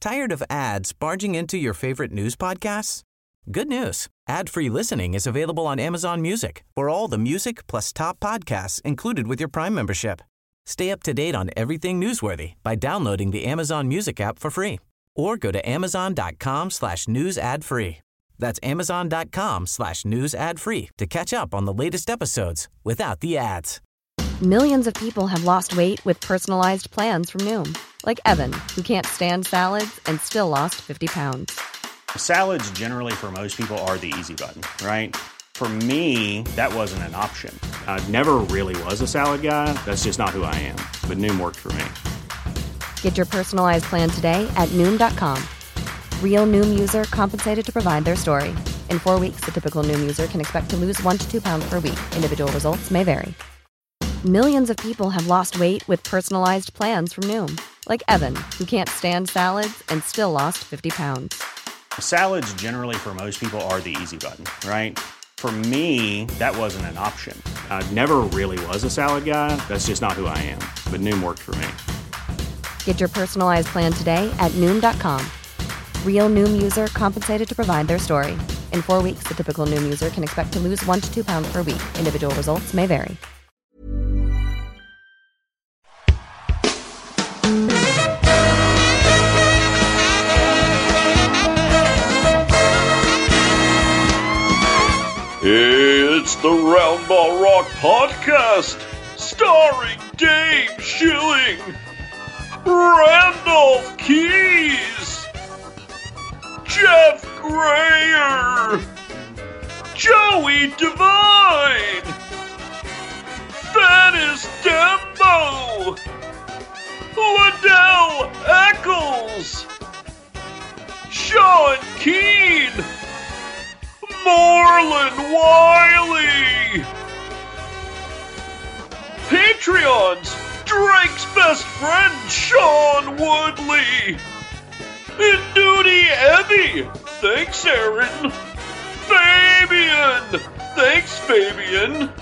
Tired of ads barging into your favorite news podcasts? Good news. Ad-free listening is available on Amazon Music for all the music plus top podcasts included with your Prime membership. Stay up to date on everything newsworthy by downloading the Amazon Music app for free or go to amazon.com/news ad free. That's amazon.com/news ad free to catch up on the latest episodes without the ads. Millions of people have lost weight with personalized plans from Noom. Like Evan, who can't stand salads and still lost 50 pounds. Salads generally for most people are the easy button, right? For me, that wasn't an option. I never really was a salad guy. That's just not who I am. But Noom worked for me. Get your personalized plan today at Noom.com. Real Noom user compensated to provide their story. In 4 weeks, the typical Noom user can expect to lose 1 to 2 pounds per week. Individual results may vary. Millions of people have lost weight with personalized plans from Noom. Like Evan, who can't stand salads and still lost 50 pounds. Salads generally for most people are the easy button, right? For me, that wasn't an option. I never really was a salad guy. That's just not who I am. But Noom worked for me. Get your personalized plan today at Noom.com. Real Noom user compensated to provide their story. In 4 weeks, the typical Noom user can expect to lose 1 to 2 pounds per week. Individual results may vary. It's the Roundball Rock Podcast, starring Dave Schilling, Randolph Keys, Jeff Grayer, Joey Devine, Dennis Dembo, Liddell Eccles, Sean Keane, Marlon Wiley, Patreons, Drake's best friend, Sean Woodley, and Duty Evie, thanks Aaron, Fabian, thanks Fabian,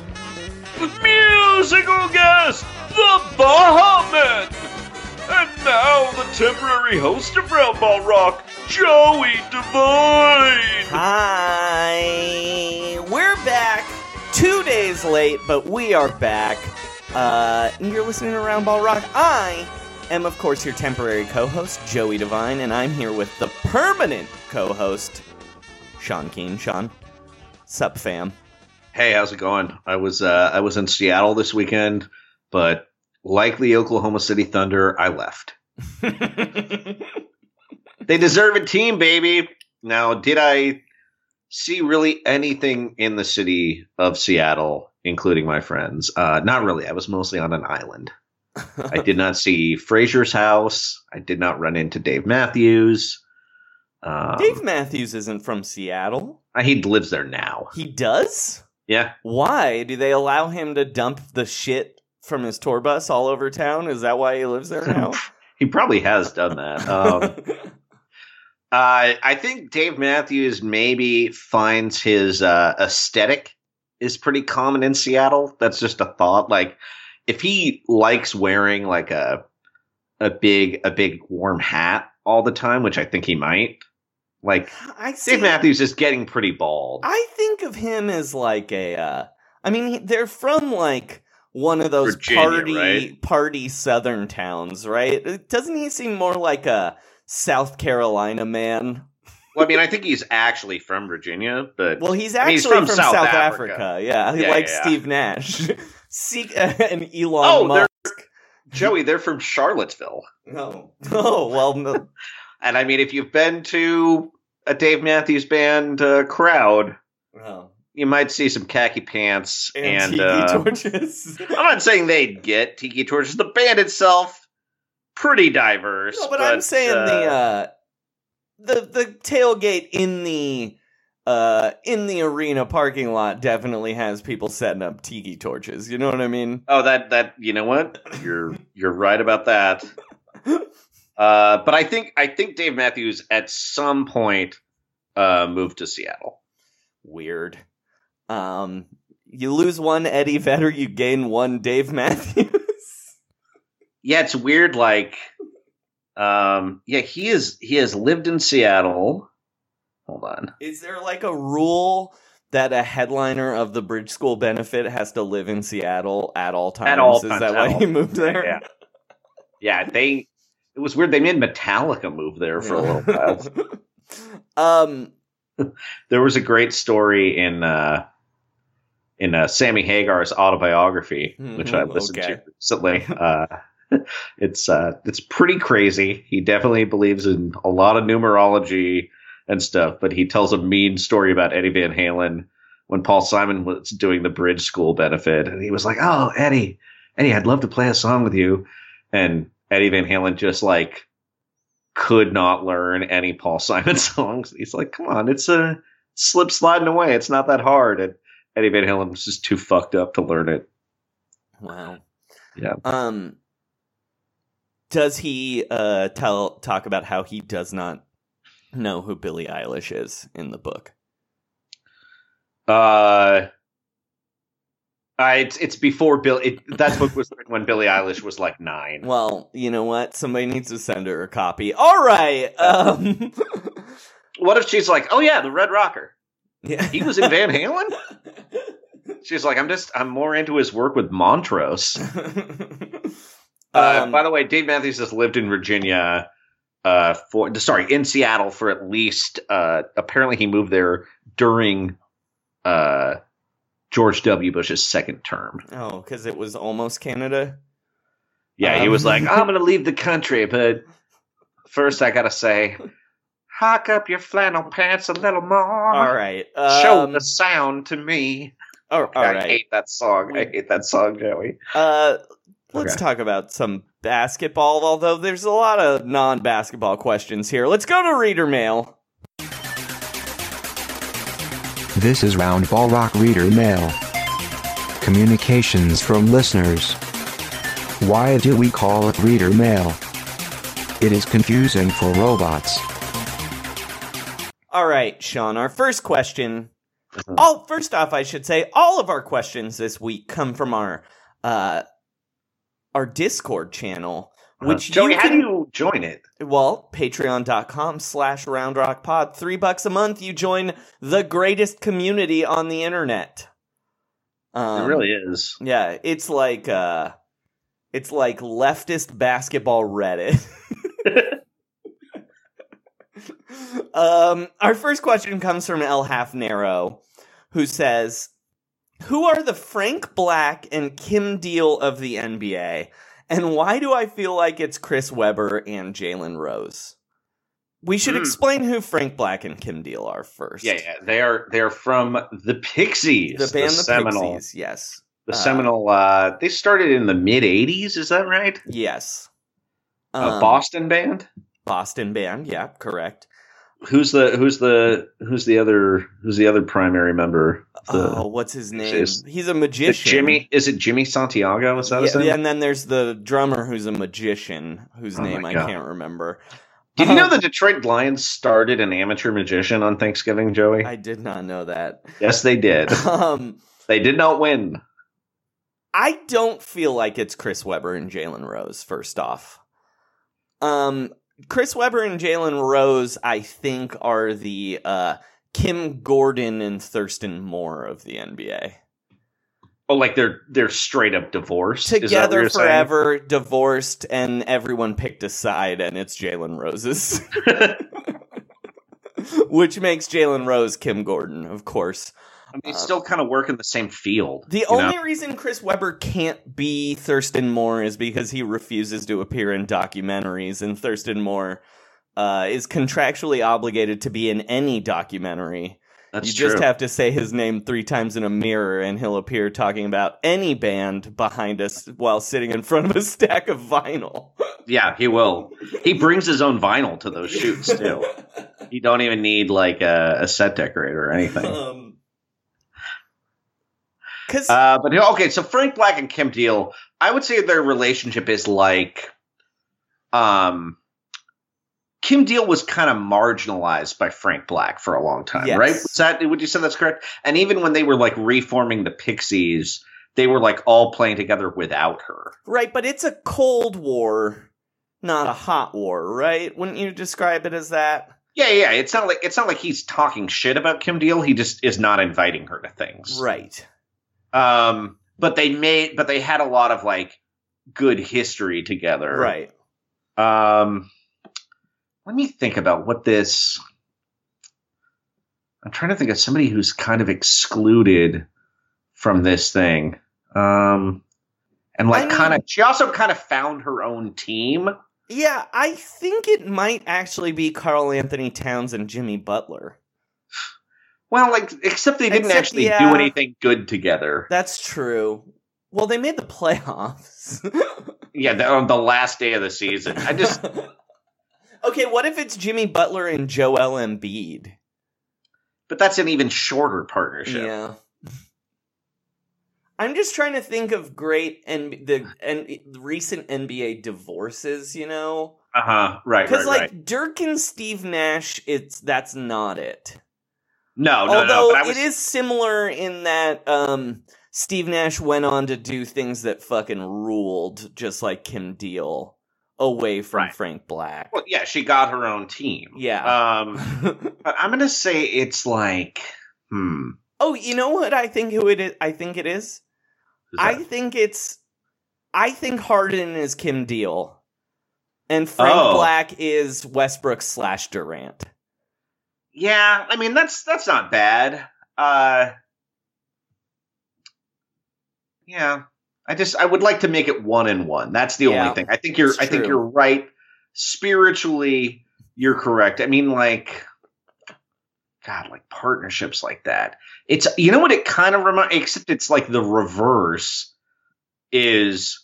musical guest, the Bahaman, and now the temporary host of Roundball Rock, Joey Devine. Hi, we're back. 2 days late, but we are back. And you're listening to Roundball Rock. I am, of course, your temporary co-host, Joey Devine, and I'm here with the permanent co-host, Sean Keane. Sean, sup, fam? Hey, how's it going? I was in Seattle this weekend, but like the Oklahoma City Thunder, I left. They deserve a team, baby. Now, did I see really anything in the city of Seattle, including my friends? Not really. I was mostly on an island. I did not see Frazier's house. I did not run into Dave Matthews. Dave Matthews isn't from Seattle. He lives there now. He does? Yeah. Why? Do they allow him to dump the shit from his tour bus all over town? Is that why he lives there now? He probably has done that. I think Dave Matthews maybe finds his aesthetic is pretty common in Seattle. That's just a thought. Like, if he likes wearing like a big warm hat all the time, which I think he might. Like, Dave Matthews is getting pretty bald. I think of him as like they're from like one of those Virginia, party southern towns, right? Doesn't he seem more like a South Carolina man? Well, I mean, I think he's actually from Virginia, but he's actually from South Africa. Yeah, he likes Steve Nash. And Elon Musk. Joey, they're from Charlottesville. No. Oh, well, no. And I mean, if you've been to a Dave Matthews Band crowd, you might see some khaki pants and tiki torches. I'm not saying they'd get tiki torches. The band itself, pretty diverse. No, but I'm saying the tailgate in the arena parking lot definitely has people setting up tiki torches. You know what I mean? Oh, that you know what? You're right about that. But I think Dave Matthews at some point moved to Seattle. Weird. You lose one Eddie Vedder, you gain one Dave Matthews. Yeah, it's weird. Like, Yeah, he has lived in Seattle. Hold on. Is there like a rule that a headliner of the Bridge School benefit has to live in Seattle at all times? At all Is times, that why he moved there? Yeah. It was weird. They made Metallica move there for a little while. There was a great story in Sammy Hagar's autobiography, which I listened to recently. It's pretty crazy. He definitely believes in a lot of numerology and stuff, but he tells a mean story about Eddie Van Halen when Paul Simon was doing the Bridge School benefit, and he was like, "Oh, Eddie, I'd love to play a song with you," and Eddie Van Halen just like could not learn any Paul Simon songs. He's like, "Come on, it's a slip sliding away. It's not that hard." And Eddie Van Halen was just too fucked up to learn it. Wow. Yeah. Does he talk about how he does not know who Billie Eilish is in the book? It's before that book was written when Billie Eilish was like 9. Well, you know what? Somebody needs to send her a copy. All right. What if she's like, "Oh yeah, the Red Rocker. Yeah. He was in Van Halen?" She's like, I'm more into his work with Montrose. By the way, Dave Matthews has lived in Virginia in Seattle for at least apparently he moved there during George W. Bush's second term. Oh, because it was almost Canada? Yeah, he was like, "I'm going to leave the country, but first I got to say, hike up your flannel pants a little more. All right. Show the sound to me." All right. I hate that song. I hate that song, Joey. Let's talk about some basketball, although there's a lot of non-basketball questions here. Let's go to Reader Mail. This is Roundball Rock Reader Mail. Communications from listeners. Why do we call it Reader Mail? It is confusing for robots. All right, Sean, our first question. First off, I should say all of our questions this week come from our Discord channel, which Joey, how do you join it? Well, patreon.com/roundrockpod. $3 a month, you join the greatest community on the internet. It really is. Yeah, it's like leftist basketball Reddit. Our first question comes from El Half Narrow, who says, "Who are the Frank Black and Kim Deal of the NBA? And why do I feel like it's Chris Webber and Jalen Rose?" We should explain who Frank Black and Kim Deal are first. Yeah. They're from the Pixies. The band The Seminole. Pixies, yes. The Seminole, they started in the mid-'80s, is that right? Yes. A Boston band? Boston band, yeah, correct. Who's the other primary member? What's his name? He's a magician. Is it Jimmy Santiago? Is that his name? Yeah, and then there's the drummer who's a magician whose name I can't remember. Did you know the Detroit Lions started an amateur magician on Thanksgiving, Joey? I did not know that. Yes, they did. They did not win. I don't feel like it's Chris Webber and Jalen Rose, first off. Chris Webber and Jalen Rose, I think, are the Kim Gordon and Thurston Moore of the NBA. Oh, like they're straight up divorced? Together forever, divorced, and everyone picked a side, and it's Jalen Rose's. Which makes Jalen Rose Kim Gordon, of course. I mean, they still kind of work in the same field. The only reason Chris Webber can't be Thurston Moore is because he refuses to appear in documentaries, and Thurston Moore is contractually obligated to be in any documentary. That's true. Just have to say his name 3 times in a mirror, and he'll appear talking about any band behind us while sitting in front of a stack of vinyl. Yeah, he will. He brings his own vinyl to those shoots, too. You don't even need, like, a set decorator or anything. So Frank Black and Kim Deal, I would say their relationship is like, Kim Deal was kind of marginalized by Frank Black for a long time, right? Would you say that's correct? And even when they were like reforming the Pixies, they were like all playing together without her. Right, but it's a Cold War not a hot war, right? Wouldn't you describe it as that? Yeah. It's not like he's talking shit about Kim Deal. He just is not inviting her to things. Right. But they had a lot of like good history together. Right. Let me think about what this. I'm trying to think of somebody who's kind of excluded from this thing. She also kind of found her own team. Yeah, I think it might actually be Karl Anthony Towns and Jimmy Butler. Well, except they didn't actually do anything good together. That's true. Well, they made the playoffs. Yeah, on the last day of the season. Okay, what if it's Jimmy Butler and Joel Embiid? But that's an even shorter partnership. Yeah. I'm just trying to think of great recent NBA divorces, you know? Right. Because Dirk and Steve Nash, that's not it. No. Although it is similar in that Steve Nash went on to do things that fucking ruled, just like Kim Deal, away from Frank Black. Well, yeah, she got her own team. Yeah. But I'm gonna say it's like, Oh, you know what I think it is? I think Harden is Kim Deal, and Frank Black is Westbrook / Durant. Yeah, I mean that's not bad. Yeah, I would like to make it 1-1. That's the only thing. I think you're right. Spiritually, you're correct. I mean, like, God, like partnerships like that. It's, you know what it kind of reminds, except it's like the reverse is,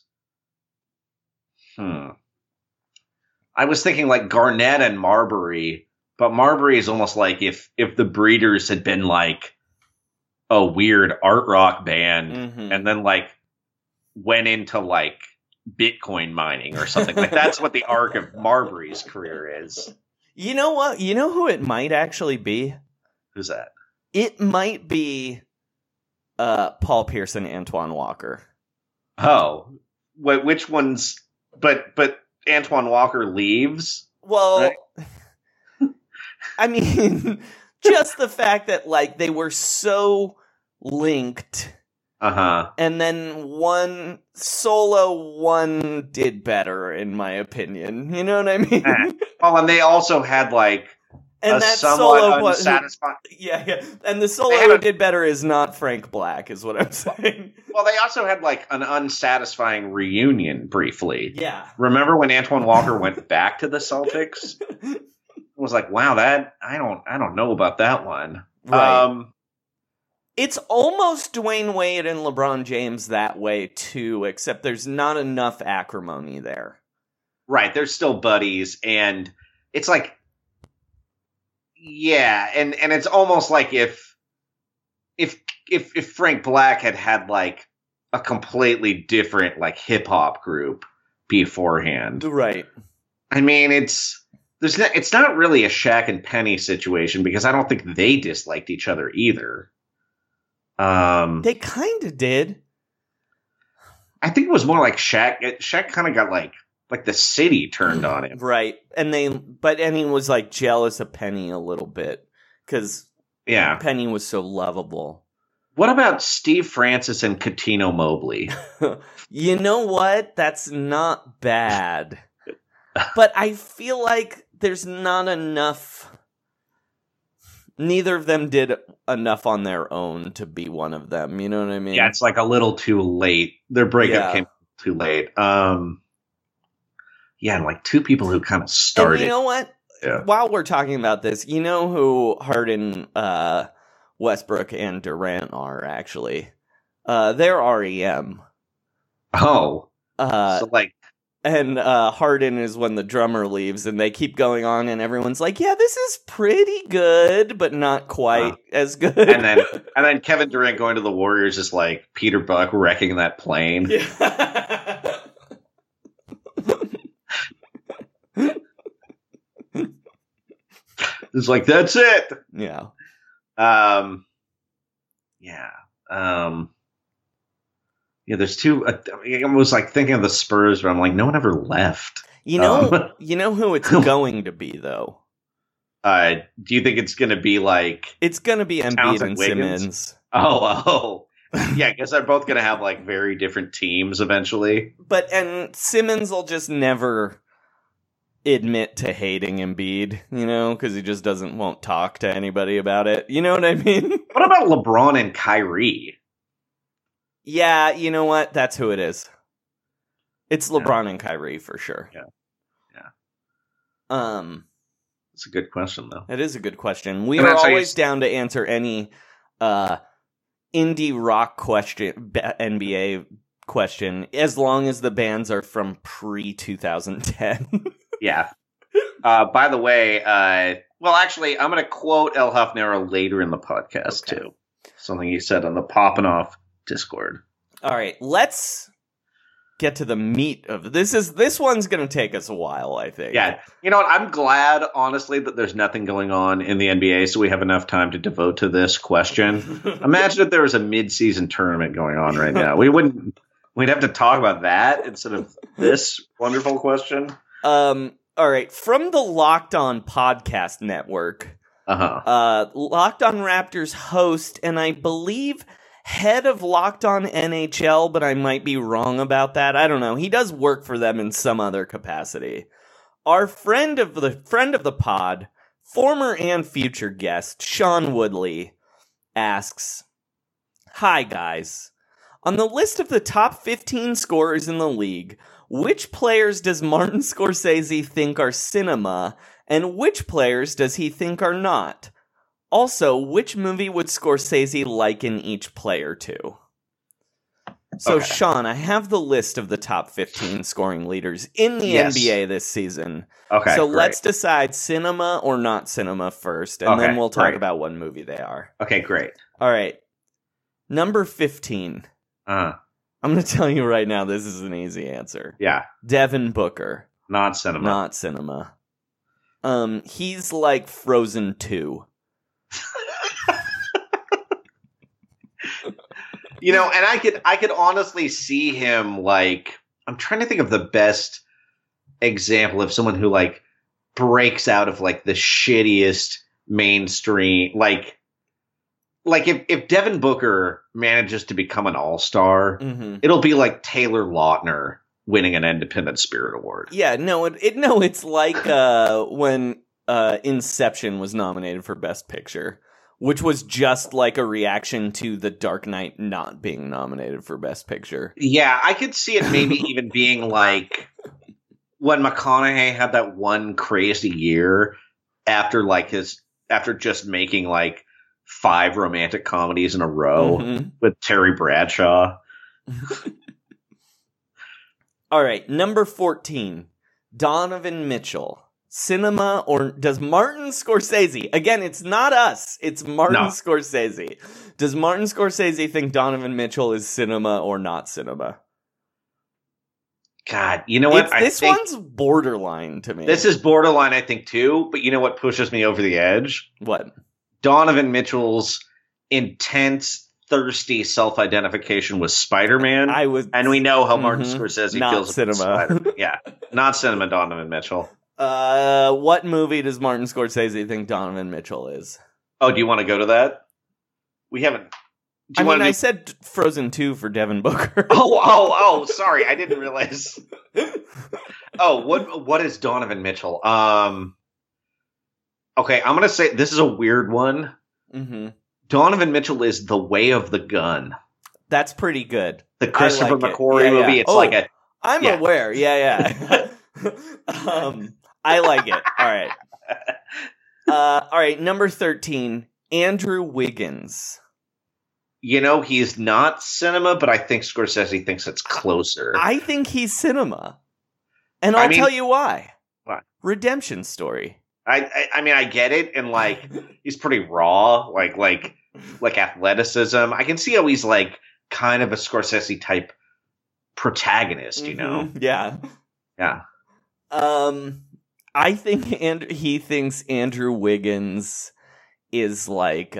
I was thinking like Garnett and Marbury, but Marbury is almost like if the Breeders had been like a weird art rock band and then like went into like Bitcoin mining or something. Like that's what the arc of Marbury's career is. You know what? You know who it might actually be? Who's that? It might be Paul Pierce and Antoine Walker. Oh, which ones? But Antoine Walker leaves. Well, right? I mean, just the fact that like they were so linked. And then one did better, in my opinion. You know what I mean? Well, and they also had like and a that somewhat solo unsatisfying. Yeah. And the solo who did better is not Frank Black, is what I'm saying. Well, they also had like an unsatisfying reunion briefly. Yeah. Remember when Antoine Walker went back to the Celtics? It was like, wow, that I don't know about that one. Right. It's almost Dwayne Wade and LeBron James that way too, except there's not enough acrimony there. Right, they're still buddies, and it's like, yeah, and it's almost like if Frank Black had like a completely different like hip hop group beforehand, right? I mean, it's not really a Shaq and Penny situation because I don't think they disliked each other either. They kind of did. I think it was more like Shaq. Shaq kind of got like the city turned on him, right? And he was like jealous of Penny a little bit because Penny was so lovable. What about Steve Francis and Cuttino Mobley? You know what? That's not bad, but I feel like there's not enough. Neither of them did enough on their own to be one of them. You know what I mean? Yeah, it's like a little too late. Their breakup came too late. And like two people who kind of started. And you know what? Yeah. While we're talking about this, you know who Harden, Westbrook, and Durant are, actually? They're REM. Oh. So like. And Harden is when the drummer leaves, and they keep going on, and everyone's like, "Yeah, this is pretty good, but not quite as good." And then Kevin Durant going to the Warriors is like Peter Buck wrecking that plane. Yeah. It's like that's it. Yeah. Yeah, there's two. I was like thinking of the Spurs, but I'm like, no one ever left. You know who it's going to be, though? Do you think it's going to be like... It's going to be Embiid and Wiggins? Simmons. Oh. Yeah, I guess they're both going to have like very different teams eventually. And Simmons will just never admit to hating Embiid, because he just won't talk to anybody about it. You know what I mean? What about LeBron and Kyrie? Yeah, you know what? That's who it is. It's LeBron and Kyrie for sure. Yeah. It's a good question, though. It is a good question. We are always down to answer any indie rock question, NBA question, as long as the bands are from pre-2010. Yeah. By the way, well, actually, I'm going to quote El Hafnero later in the podcast, too. Something he said on the Poppin' Off Discord. All right, let's get to the meat of this. This one's going to take us a while, I think. Yeah. You know what? I'm glad, honestly, that there's nothing going on in the NBA, so we have enough time to devote to this question. Imagine if there was a mid-season tournament going on right now. We'd have to talk about that instead of this wonderful question. All right. From the Locked On Podcast Network, Locked On Raptors host, and I believe head of Locked On NHL, but I might be wrong about that. I don't know. He does work for them in some other capacity. Our friend of the pod, former and future guest, Sean Woodley, asks, "Hi, guys. On the list of the top 15 scorers in the league, which players does Martin Scorsese think are cinema, and which players does he think are not? Also, which movie would Scorsese liken each player to?" So, Sean, I have the list of the top 15 scoring leaders in the NBA this season. Okay, so great. let's decide cinema or not cinema first, and then we'll talk about what movie they are. Okay, great. All right. Number 15. I'm going to tell you right now, this is an easy answer. Yeah. Devin Booker. Not cinema. Not cinema. He's like Frozen 2. And I could honestly see him, like, I'm trying to think of the best example of someone who like breaks out of like the shittiest mainstream, like if Devin Booker manages to become an all-star, it'll be like Taylor Lautner winning an Independent Spirit Award. Yeah, it's like when Inception was nominated for Best Picture, which was just like a reaction to The Dark Knight not being nominated for Best Picture. Yeah, I could see it maybe even being like when McConaughey had that one crazy year after just making like 5 romantic comedies in a row with Terry Bradshaw. All right, number 14, Donovan Mitchell. Cinema, or does Martin Scorsese, again, it's not us, it's Martin Scorsese. Does Martin Scorsese think Donovan Mitchell is cinema or not cinema? God, you know what? This one's borderline to me. This is borderline, I think, too. But you know what pushes me over the edge? What? Donovan Mitchell's intense, thirsty self-identification with Spider-Man. And we know how Martin Scorsese feels cinema. about Spider-Man. Yeah, not cinema, Donovan Mitchell. What movie does Martin Scorsese think Donovan Mitchell is? Oh, do you want to go to that? We haven't... I said Frozen 2 for Devin Booker. Oh, sorry. I didn't realize. Oh, what is Donovan Mitchell? Okay, I'm going to say this is a weird one. Donovan Mitchell is The Way of the Gun. That's pretty good. The Christopher McQuarrie movie. It's like a... I'm aware. Yeah. I like it. All right. All right, number 13, Andrew Wiggins. He's not cinema, but I think Scorsese thinks it's closer. I think he's cinema. And I'll tell you why. What? Redemption Story. I mean, I get it, and like he's pretty raw, like athleticism. I can see how he's like kind of a Scorsese type protagonist, Yeah. Yeah. I think he thinks Andrew Wiggins is like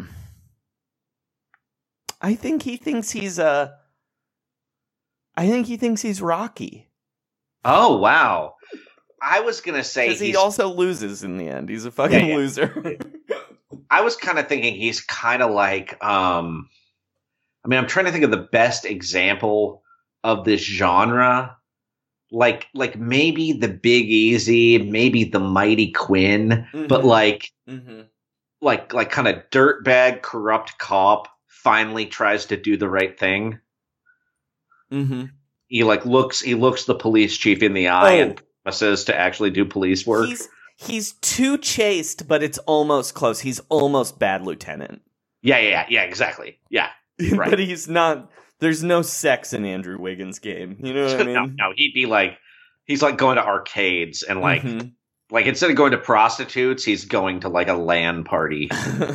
I think he thinks he's Rocky Oh, wow. I was going to say Because he also loses in the end. He's a fucking loser. I was kind of thinking he's kind of like, I'm trying to think of the best example of this genre. Like maybe the Big Easy, maybe the Mighty Quinn, but like kind of dirtbag, corrupt cop finally tries to do the right thing. Mm-hmm. He looks the police chief in the eye and promises to actually do police work. He's too chaste, but it's almost close. He's almost bad lieutenant. Yeah, exactly. Yeah, right. But he's not. There's no sex in Andrew Wiggins' game. You know what I mean? No, he'd be like, he's like going to arcades and like instead of going to prostitutes, he's going to like a LAN party.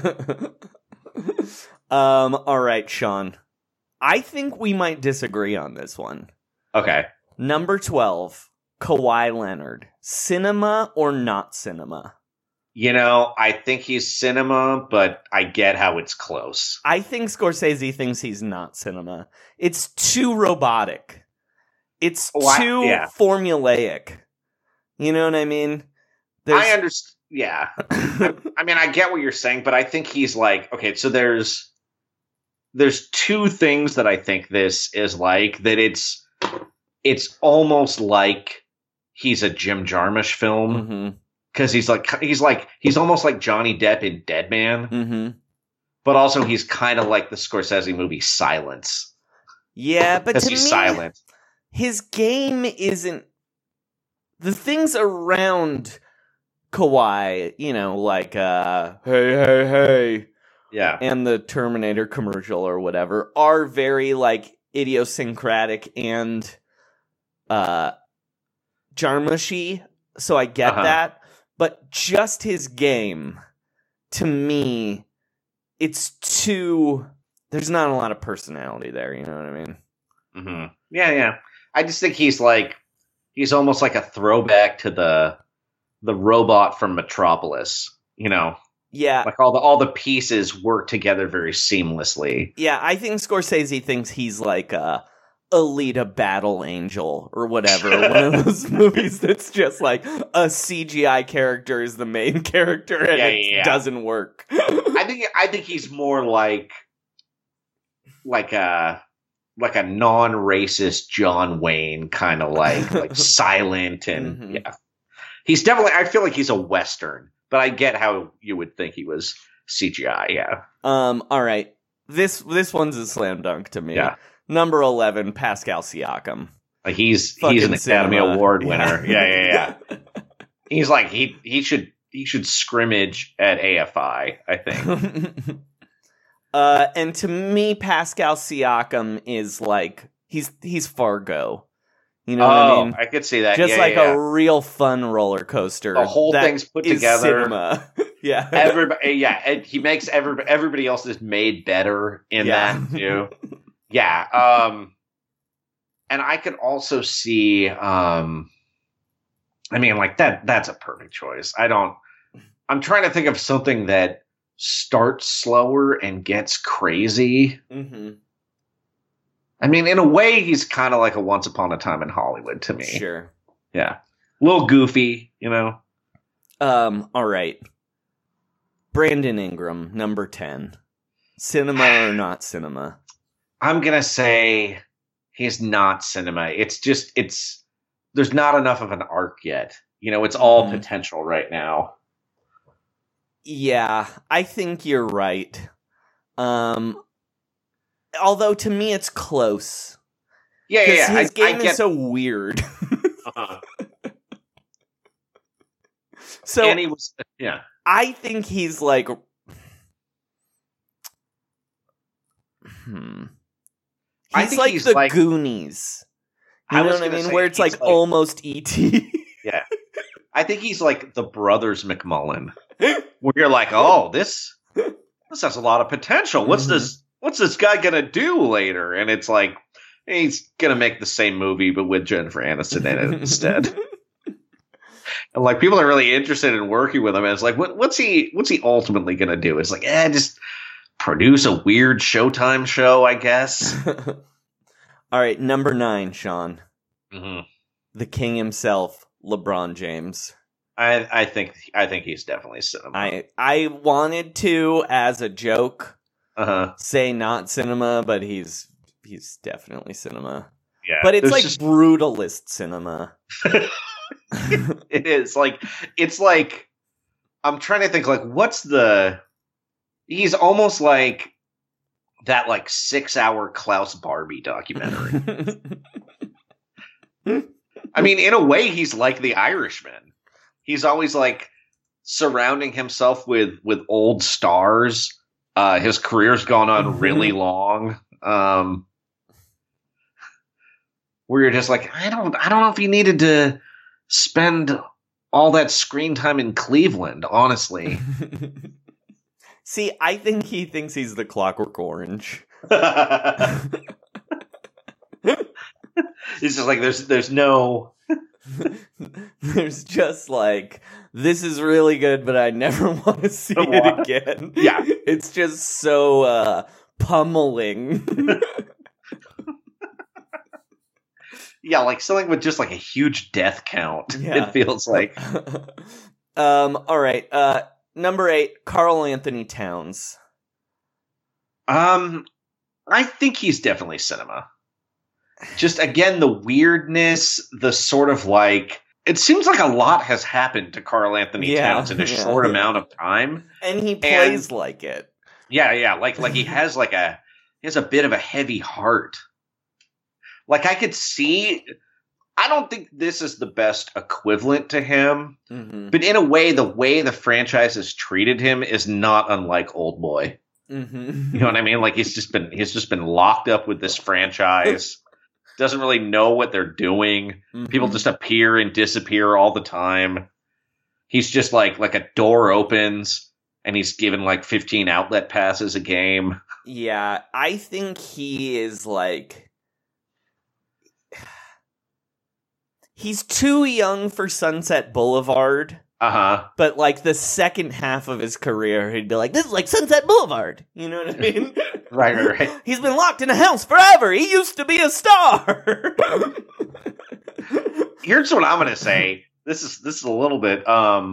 All right, Sean. I think we might disagree on this one. Okay. Number 12, Kawhi Leonard. Cinema or not cinema? You know, I think he's cinema, but I get how it's close. I think Scorsese thinks he's not cinema. It's too robotic. It's too formulaic. You know what I mean? I understand. Yeah. I mean, I get what you're saying, but I think he's like, okay, so there's two things that I think this is like, that it's almost like he's a Jim Jarmusch film. Because he's almost like Johnny Depp in Dead Man, but also he's kind of like the Scorsese movie Silence. Yeah, but to he's me, silent. His game isn't the things around Kawhi. You know, like hey, yeah, and the Terminator commercial or whatever are very like idiosyncratic and Jarmushy. So I get that. But just his game, to me, it's too... There's not a lot of personality there, you know what I mean? Mm-hmm. Yeah. I just think he's almost like a throwback to the robot from Metropolis, you know? Yeah. Like all the pieces work together very seamlessly. Yeah, I think Scorsese thinks he's like Alita Battle Angel or whatever. One of those movies that's just like a CGI character is the main character and it doesn't work. I think he's more like a non-racist John Wayne, kind of like silent and He's definitely, I feel like he's a Western, but I get how you would think he was CGI, yeah. All right. This one's a slam dunk to me. Yeah. Number 11, Pascal Siakam. He's an Academy Award winner. Yeah. He's like he should scrimmage at AFI, I think. And to me, Pascal Siakam is like he's Fargo. You know what I mean? I could see that. Just a real fun roller coaster. The whole thing's put together. Cinema. Yeah. Everybody. Yeah, and he makes everybody else is made better in that too. Yeah. And I could also see, that's a perfect choice. I'm trying to think of something that starts slower and gets crazy. Mm-hmm. I mean, in a way, he's kind of like a Once Upon a Time in Hollywood to me. Sure. Yeah. A little goofy, you know? All right. Brandon Ingram, number 10. Cinema or not cinema? I'm going to say he's not cinema. There's not enough of an arc yet. You know, it's all potential right now. Yeah, I think you're right. Although to me it's close. Yeah. His game is so weird. So and he was, yeah. I think he's like He's like the Goonies. You know what I mean? Where it's like almost E.T. Yeah. I think he's like the Brothers McMullen. Where you're like, oh, this has a lot of potential. What's this guy gonna do later? And it's like, he's gonna make the same movie but with Jennifer Aniston in it instead. And like people are really interested in working with him. And it's like, what's he ultimately gonna do? It's like, just produce a weird Showtime show, I guess. All right, number 9, Sean. the king himself, LeBron James. I think he's definitely cinema. I wanted to, as a joke, Uh-huh. say not cinema, but he's definitely cinema. Yeah. But it's There's like just- brutalist cinema. It is it's like I'm trying to think he's almost like that 6-hour Klaus Barbie documentary. I mean, in a way, he's like the Irishman. He's always surrounding himself with old stars. His career's gone on really long. Where you're just I don't know if he needed to spend all that screen time in Cleveland, honestly. See, I think he thinks he's the Clockwork Orange. He's just there's no... There's just this is really good, but I never want to see it again. Yeah. It's just so pummeling. Yeah, something with just a huge death count. Yeah. It feels like. All right. Number 8, Karl Anthony Towns. I think he's definitely cinema. Just again, the weirdness, the sort of it seems like a lot has happened to Karl Anthony Towns in a short amount of time, and he plays like it. Yeah, like he has he has a bit of a heavy heart. I could see. I don't think this is the best equivalent to him, but in a way, the franchise has treated him is not unlike Old Boy. Mm-hmm. You know what I mean? He's just been locked up with this franchise. Doesn't really know what they're doing. Mm-hmm. People just appear and disappear all the time. He's just like a door opens and he's given 15 outlet passes a game. Yeah, I think he is he's too young for Sunset Boulevard. Uh-huh. But the second half of his career, he'd be like, this is like Sunset Boulevard. You know what I mean? Right. He's been locked in a house forever. He used to be a star. Here's what I'm gonna say. This is a little bit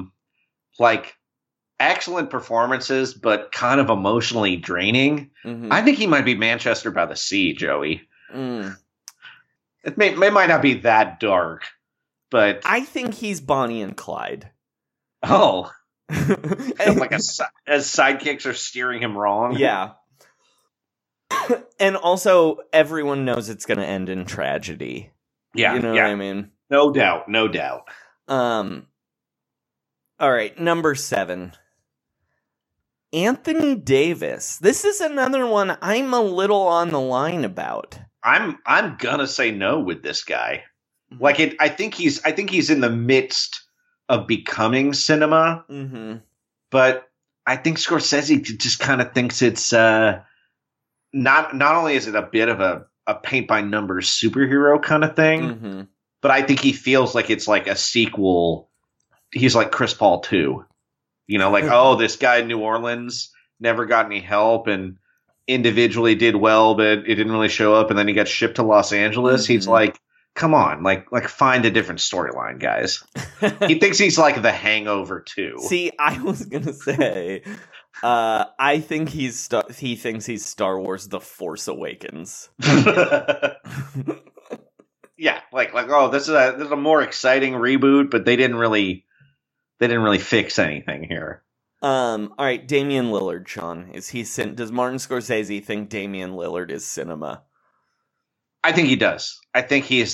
excellent performances, but kind of emotionally draining. Mm-hmm. I think he might be Manchester by the Sea, Joey. Mm. It might not be that dark, but I think he's Bonnie and Clyde. oh, as sidekicks are steering him wrong. Yeah. And also, everyone knows it's going to end in tragedy. Yeah, You know what I mean? No doubt. All right, number 7. Anthony Davis. This is another one I'm a little on the line about. I'm gonna say no with this guy. I think he's in the midst of becoming cinema, but I think Scorsese just kind of thinks it's not only is it a bit of a paint by numbers superhero kind of thing, but I think he feels like it's like a sequel. He's like Chris Paul 2, oh, this guy in New Orleans never got any help and individually did well, but it didn't really show up, and then he got shipped to Los Angeles. He's like, come on, find a different storyline, guys. He thinks he's like The Hangover 2. See, I was gonna say, I think he thinks he's Star Wars: The Force Awakens. Yeah, oh, this is a more exciting reboot, but they didn't really fix anything here. All right, Damian Lillard, Sean, does Martin Scorsese think Damian Lillard is cinema? I think he does. I think he's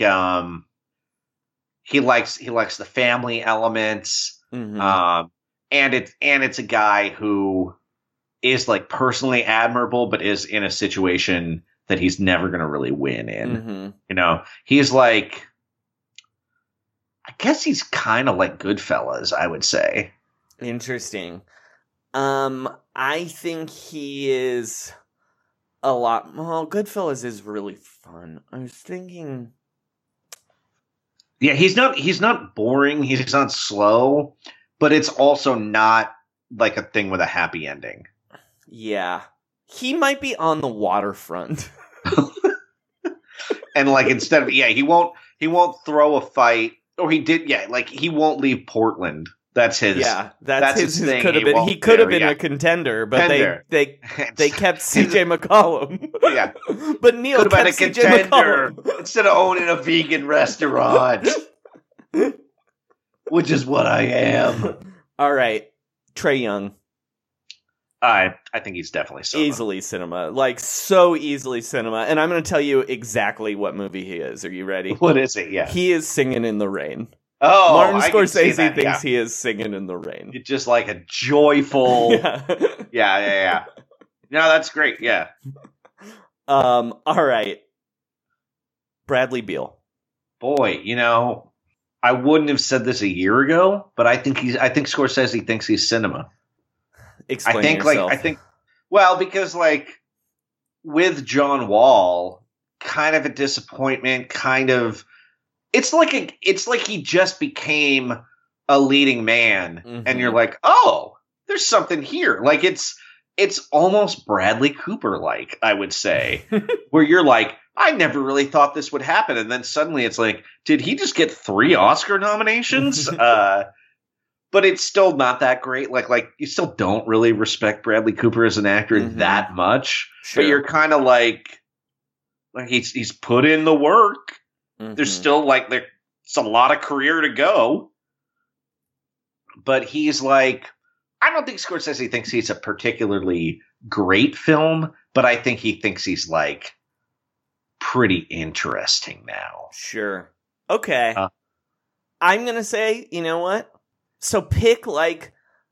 he likes the family elements, and it's a guy who is personally admirable, but is in a situation that he's never going to really win in. He's I guess he's kind of like Goodfellas, I would say. Interesting. I think he is a lot. Well, Goodfellas is really fun. I was thinking. Yeah, he's not boring. He's not slow, but it's also not a thing with a happy ending. Yeah, he might be On the Waterfront. And instead of he won't He won't throw a fight, or he did. Yeah, like he won't leave Portland. That's his. Yeah, that's his thing. Could have been. He could have been a contender, but they kept CJ McCollum. Yeah, but Neil could have kept been a CJ contender McCollum instead of owning a vegan restaurant, which is what I am. All right, Trae Young. I think he's definitely cinema. Easily cinema. Like, so easily cinema. And I'm going to tell you exactly what movie he is. Are you ready? What is it? Yeah. He is Singing in the Rain. Oh, Martin I can see Scorsese that, thinks he is Singing in the Rain. It's just like a joyful... Yeah. Yeah. No, that's great. Yeah. All right. Bradley Beal. Boy, I wouldn't have said this a year ago, but I think Scorsese thinks he's cinema. Explain yourself. Because with John Wall, kind of a disappointment, it's like he just became a leading man, and you're like, oh, there's something here. Like it's almost Bradley Cooper like, I would say, where you're like, I never really thought this would happen, and then suddenly it's like, did he just get 3 Oscar nominations? But it's still not that great. Like you still don't really respect Bradley Cooper as an actor that much. Sure. But you're kind of like he's put in the work. There's still there's a lot of career to go. But he's I don't think Scorsese thinks he's a particularly great film, but I think he thinks he's pretty interesting now. Sure. Okay. I'm going to say, you know what? So pick okay,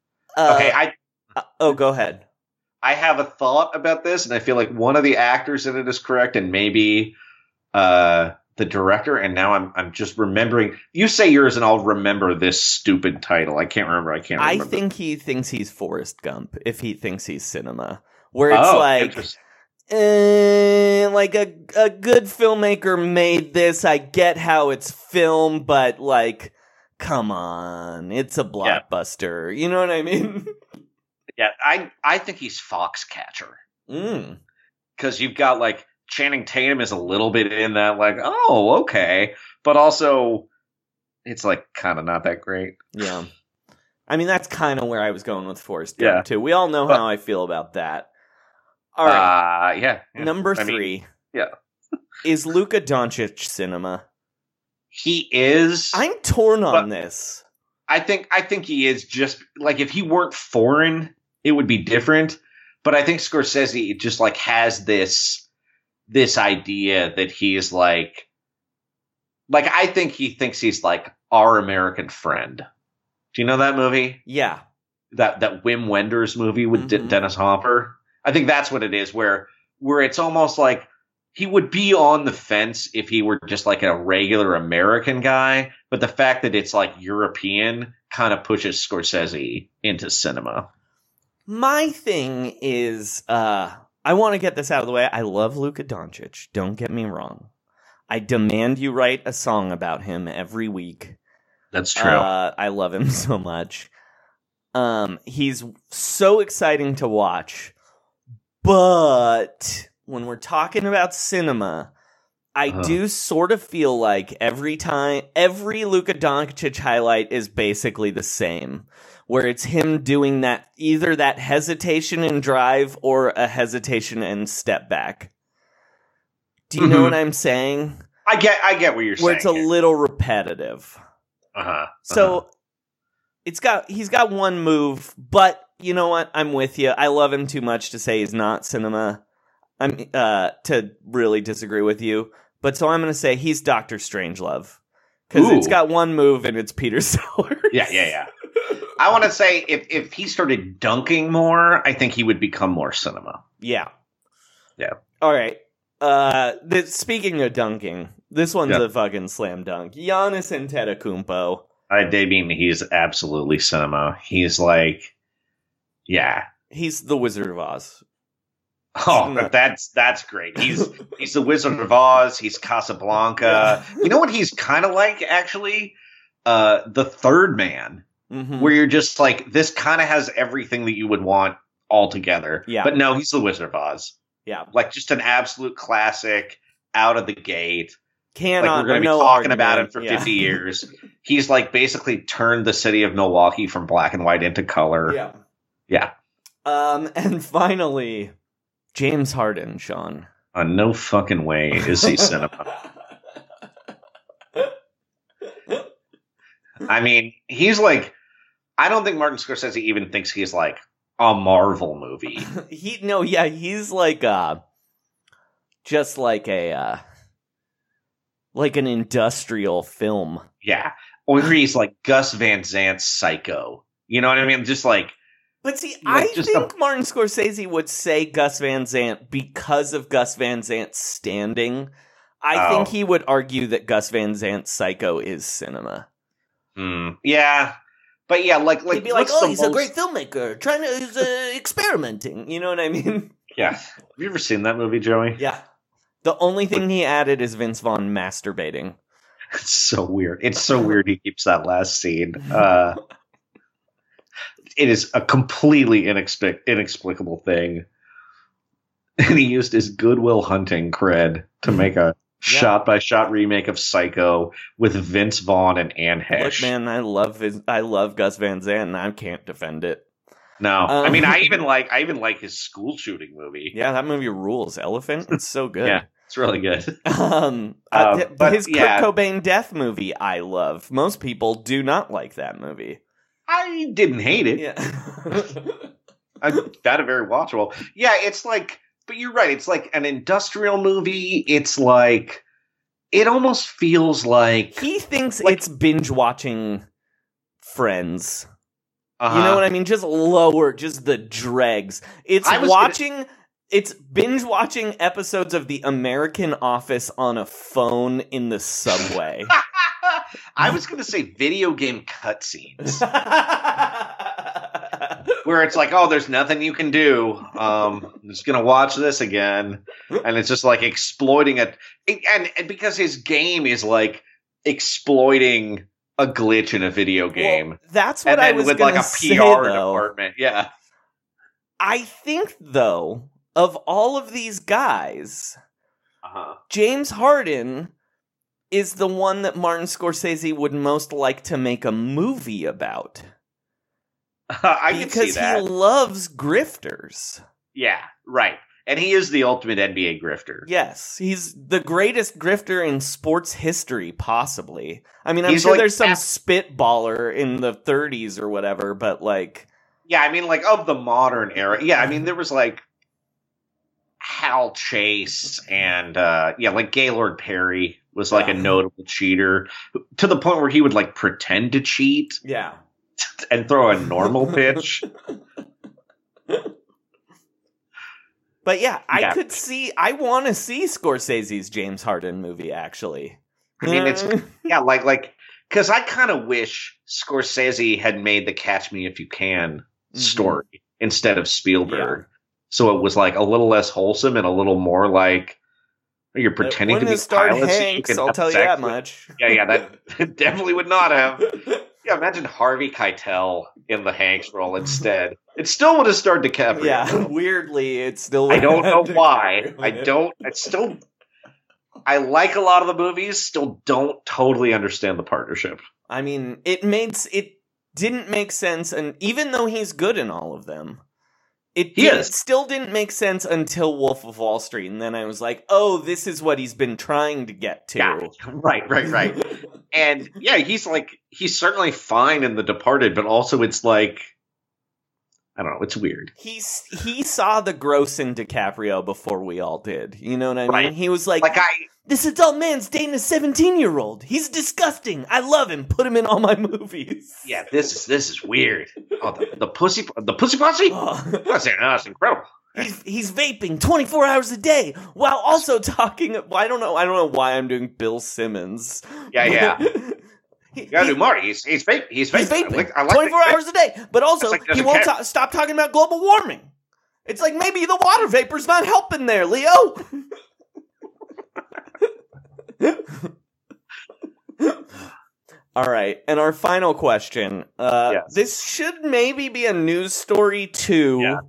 go ahead. I have a thought about this, and I feel like one of the actors in it is correct, and maybe the director. And now I'm just remembering. You say yours, and I'll remember this stupid title. I can't remember. I think he thinks he's Forrest Gump. If he thinks he's cinema, where it's a good filmmaker made this. I get how it's film, but come on, it's a blockbuster. Yeah. You know what I mean? Yeah, I think he's Foxcatcher. Because you've got Channing Tatum is a little bit in that oh, okay. But also it's kind of not that great. Yeah. I mean, that's kind of where I was going with Forrest Gump too. We all know how I feel about that. All right. Yeah. Number 3. Yeah. Is Luka Doncic cinema? He is. I'm torn on this. I think he is. Just if he weren't foreign, it would be different. But I think Scorsese just has this idea that he's I think he thinks he's Our American Friend. Do you know that movie? Yeah. That Wim Wenders movie with Dennis Hopper. I think that's what it is. Where it's almost he would be on the fence if he were just a regular American guy, but the fact that it's European kind of pushes Scorsese into cinema. My thing is, I want to get this out of the way. I love Luka Doncic. Don't get me wrong. I demand you write a song about him every week. That's true. I love him so much. He's so exciting to watch, but when we're talking about cinema, I do sort of feel like every Luka Doncic highlight is basically the same, where it's him doing that, either that hesitation and drive or a hesitation and step back. Do you know what I'm saying? I get what you're saying. Where it's a little repetitive. So he's got one move, but you know what? I'm with you. I love him too much to say he's not cinema. I'm to really disagree with you, but so I'm going to say he's Dr. Strangelove because it's got one move and it's Peter Sellers. Yeah. I want to say if he started dunking more, I think he would become more cinema. Yeah. All right. Speaking of dunking, this one's a fucking slam dunk. Giannis Antetokounmpo. I mean, he's absolutely cinema. He's he's the Wizard of Oz. Oh, that's great. He's the Wizard of Oz. He's Casablanca. Yeah. You know what he's kind of like, actually? The Third Man, where you're just this kind of has everything that you would want all together. Yeah. But no, he's the Wizard of Oz. Yeah. Just an absolute classic out of the gate. Cannot. We're going to be talking about him for 50 years. He's like basically turned the city of Milwaukee from black and white into color. Yeah. Yeah. And finally, James Harden, Sean. No fucking way is he cinema. I mean, he's like, I don't think Martin Scorsese even thinks he's like a Marvel movie. He's like just like a like an industrial film. Yeah. Or he's like Gus Van Sant's Psycho. You know what I mean? Just like. But see, I think Martin Scorsese would say Gus Van Sant because of Gus Van Sant's standing. I think he would argue that Gus Van Sant's Psycho is cinema. Yeah. But yeah, like he'd be like, he's a great filmmaker, he's experimenting. You know what I mean? Yeah. Have you ever seen that movie, Joey? Yeah. The only thing he added is Vince Vaughn masturbating. It's so weird. It's so weird he keeps that last scene. It is a completely inexplicable thing. And he used his Good Will Hunting cred to make a shot-by-shot remake of Psycho with Vince Vaughn and Anne Hesh. Look, man, I love Gus Van Sant, and I can't defend it. No, I mean, I even like his school shooting movie. Yeah, that movie rules. Elephant, it's so good. Yeah, it's really good. But his Kurt Cobain death movie, I love. Most people do not like that movie. I didn't hate it. Yeah. I found it very watchable. Yeah, it's like, but you're right. It's like an industrial movie. It's like, it almost feels like he thinks it's binge watching Friends. You know what I mean? Just lower, just the dregs. It's binge watching episodes of The American Office on a phone in the subway. I was going to say video game cutscenes. Where it's like, oh, there's nothing you can do. I'm just going to watch this again. And it's just like exploiting it. And because his game is like exploiting a glitch in a video game. Well, that's what I was going to say, with like a PR department. Yeah. I think, though, of all of these guys, James Harden is the one that Martin Scorsese would most like to make a movie about. I can see that. Because he loves grifters. Yeah, right. And he is the ultimate NBA grifter. Yes, he's the greatest grifter in sports history, possibly. I mean, I'm sure there's some spitballer in the 30s or whatever, but like... Yeah, I mean, like, of the modern era. Yeah, I mean, there was like Hal Chase and, like Gaylord Perry was like a notable cheater to the point where he would like pretend to cheat. Yeah. And throw a normal pitch. But yeah, I want to see Scorsese's James Harden movie, actually. I mean, it's, because I kind of wish Scorsese had made the Catch Me If You Can story instead of Spielberg. Yeah. So it was like a little less wholesome and a little more like, you're pretending to be pilots. Hanks, I'll tell you that much. Yeah, that definitely would not have. Yeah, imagine Harvey Keitel in the Hanks role instead. It still would have starred DiCaprio. Yeah, weirdly, it still would I don't know why. I like a lot of the movies, still don't totally understand the partnership. I mean, it didn't make sense, and even though he's good in all of them, it still didn't make sense until Wolf of Wall Street, and then I was like, oh, this is what he's been trying to get to. Yeah, right. And yeah, he's certainly fine in The Departed, but also it's like, I don't know, it's weird. He saw the gross in DiCaprio before we all did. You know what I mean? Right. He was like this adult man's dating a 17-year-old. He's disgusting. I love him. Put him in all my movies. Yeah, this is weird. Oh, the pussy posse? Oh. That's incredible. He's vaping 24 hours a day while also talking. I don't know why I'm doing Bill Simmons. Yeah. You gotta do Marty. He's vaping. He's vaping. I like 24 hours a day, but also he won't stop talking about global warming. It's like maybe the water vapor's not helping there, Leo. All right, and our final question. Yes. This should maybe be a news story too,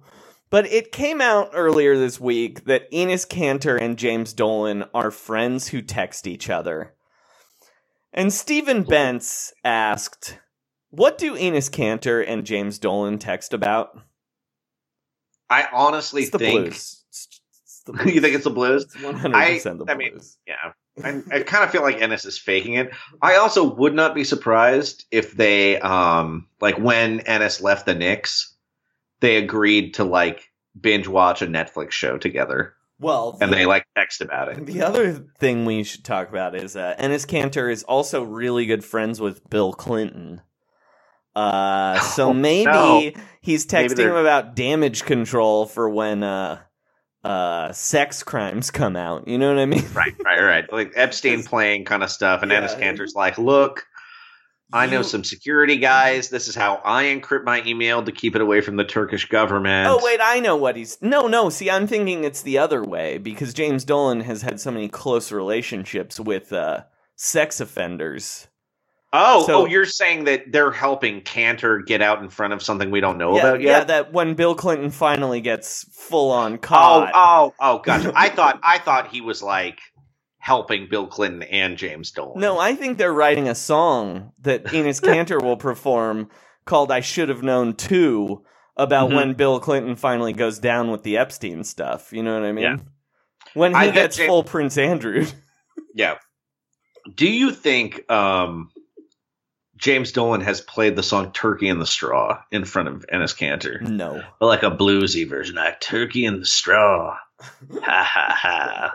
But it came out earlier this week that Enes Kanter and James Dolan are friends who text each other. And Stephen Bentz asked, what do Enes Kanter and James Dolan text about? I honestly It's the think... blues. It's the blues. You think it's the blues? It's 100% the blues. I mean, yeah. I kind of feel like Ennis is faking it. I also would not be surprised if they, like when Ennis left the Knicks, they agreed to like binge watch a Netflix show together. Well, And they like text about it. the other thing we should talk about is Enes Kanter is also really good friends with Bill Clinton. So maybe he's texting him about damage control for when sex crimes come out. You know what I mean? Right. Like Epstein playing kind of stuff. And Ennis Kanter's like, look, I know some security guys. This is how I encrypt my email to keep it away from the Turkish government. Oh, wait, I know what he's... No, see, I'm thinking it's the other way, because James Dolan has had so many close relationships with sex offenders. Oh, you're saying that they're helping Kanter get out in front of something we don't know about yet? Yeah, that when Bill Clinton finally gets full-on caught... Oh, gotcha. I thought he was, like... helping Bill Clinton and James Dolan. No, I think they're writing a song that Enes Kanter will perform called I Should Have Known Too about when Bill Clinton finally goes down with the Epstein stuff. You know what I mean? Yeah. When he gets full Prince Andrew. Yeah. Do you think James Dolan has played the song Turkey in the Straw in front of Enes Kanter? No. Like a bluesy version, like Turkey in the Straw. Ha ha ha.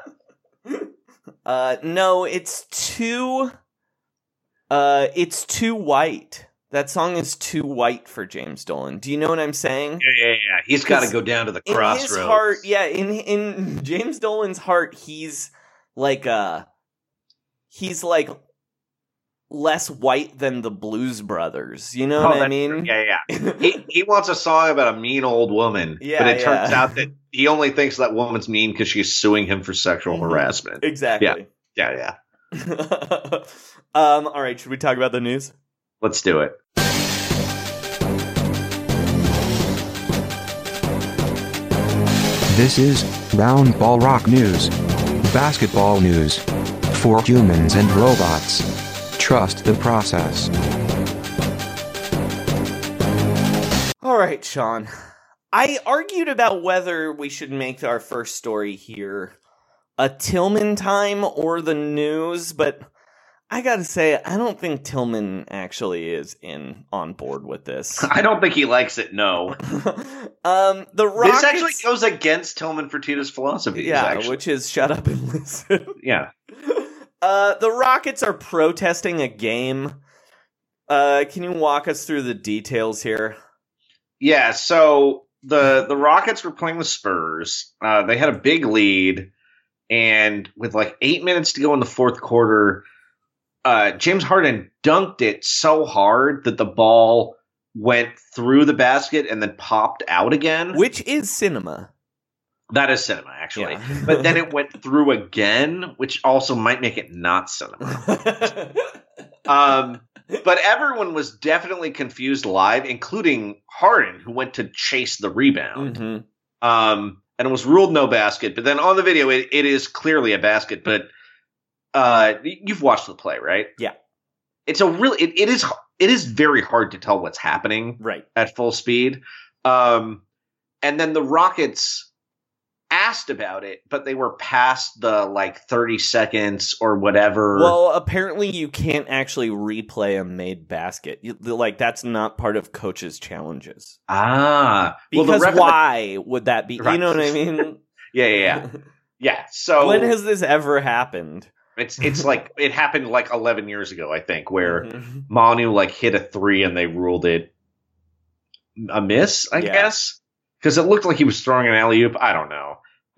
No, it's too white. That song is too white for James Dolan. Do you know what I'm saying? Yeah. He's got to go down to the crossroads. In his heart, in James Dolan's heart, he's like less white than the Blues Brothers. You know what I mean? Yeah. he wants a song about a mean old woman, but it turns out that he only thinks that woman's mean because she's suing him for sexual harassment. Exactly. Yeah. All right, should we talk about the news? Let's do it. This is Round Ball Rock News. Basketball news. For humans and robots. Trust the process. All right, Sean. I argued about whether we should make our first story here a Tillman time or the news, but I gotta say, I don't think Tillman actually is on board with this. I don't think he likes it, no. The Rockets... This actually goes against Tillman Fertitta's philosophy. Yeah, which is shut up and listen. Yeah. The Rockets are protesting a game. Can you walk us through the details here? Yeah, so the Rockets were playing the Spurs. They had a big lead, and with like 8 minutes to go in the fourth quarter, James Harden dunked it so hard that the ball went through the basket and then popped out again. Which is cinema. That is cinema, actually. Yeah. But then it went through again, which also might make it not cinema. But everyone was definitely confused live, including Harden, who went to chase the rebound. Mm-hmm. And it was ruled no basket. But then on the video, it is clearly a basket. But you've watched the play, right? Yeah. It's it is very hard to tell what's happening at full speed. And then the Rockets asked about it, but they were past the 30 seconds or whatever. Well, apparently you can't actually replay a made basket. That's not part of coaches' challenges. Because why would that be? Right. You know what I mean? Yeah. So when has this ever happened? It's like it happened 11 years ago, I think, where Manu hit a three and they ruled it a miss, I guess. Because it looked like he was throwing an alley-oop. I don't know.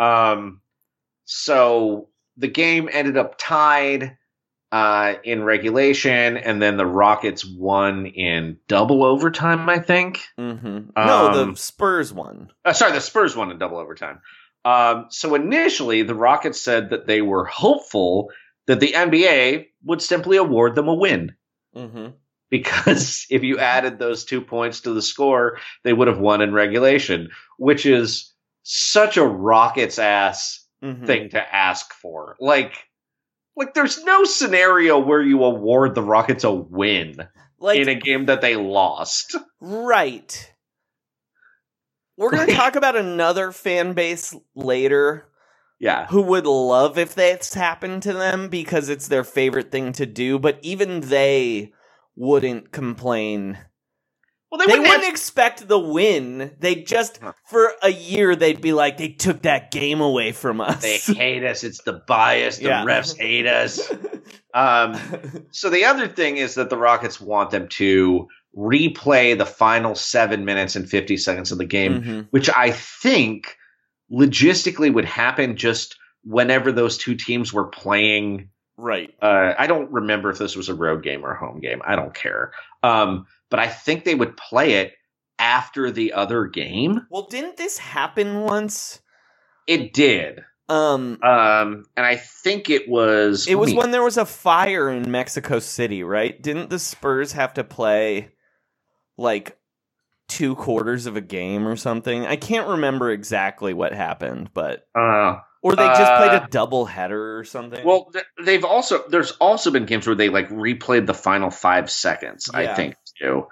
So the game ended up tied in regulation, and then the Rockets won in double overtime, I think. Mm-hmm. No, the Spurs won. The Spurs won in double overtime. So initially, the Rockets said that they were hopeful that the NBA would simply award them a win. Mm-hmm. because if you added those 2 points to the score, they would have won in regulation, which is such a Rockets ass thing to ask for. Like there's no scenario where you award the Rockets a win in a game that they lost. Right. We're going to talk about another fan base later. Yeah. Who would love if that's happened to them because it's their favorite thing to do, but even they wouldn't complain. Well, they wouldn't expect the win. They just, for a year, they'd be like, they took that game away from us. They hate us. It's the bias. The refs hate us. So the other thing is that the Rockets want them to replay the final 7 minutes and 50 seconds of the game, which I think logistically would happen just whenever those two teams were playing. Right. I don't remember if this was a road game or a home game. I don't care. But I think they would play it after the other game. Well, didn't this happen once? It did. And I think it was... It was when there was a fire in Mexico City, right? Didn't the Spurs have to play, like, 2 quarters of a game or something? I can't remember exactly what happened, but... Or they just played a double header or something? Well, there's also been games where they, like, replayed the final 5 seconds, I think, too.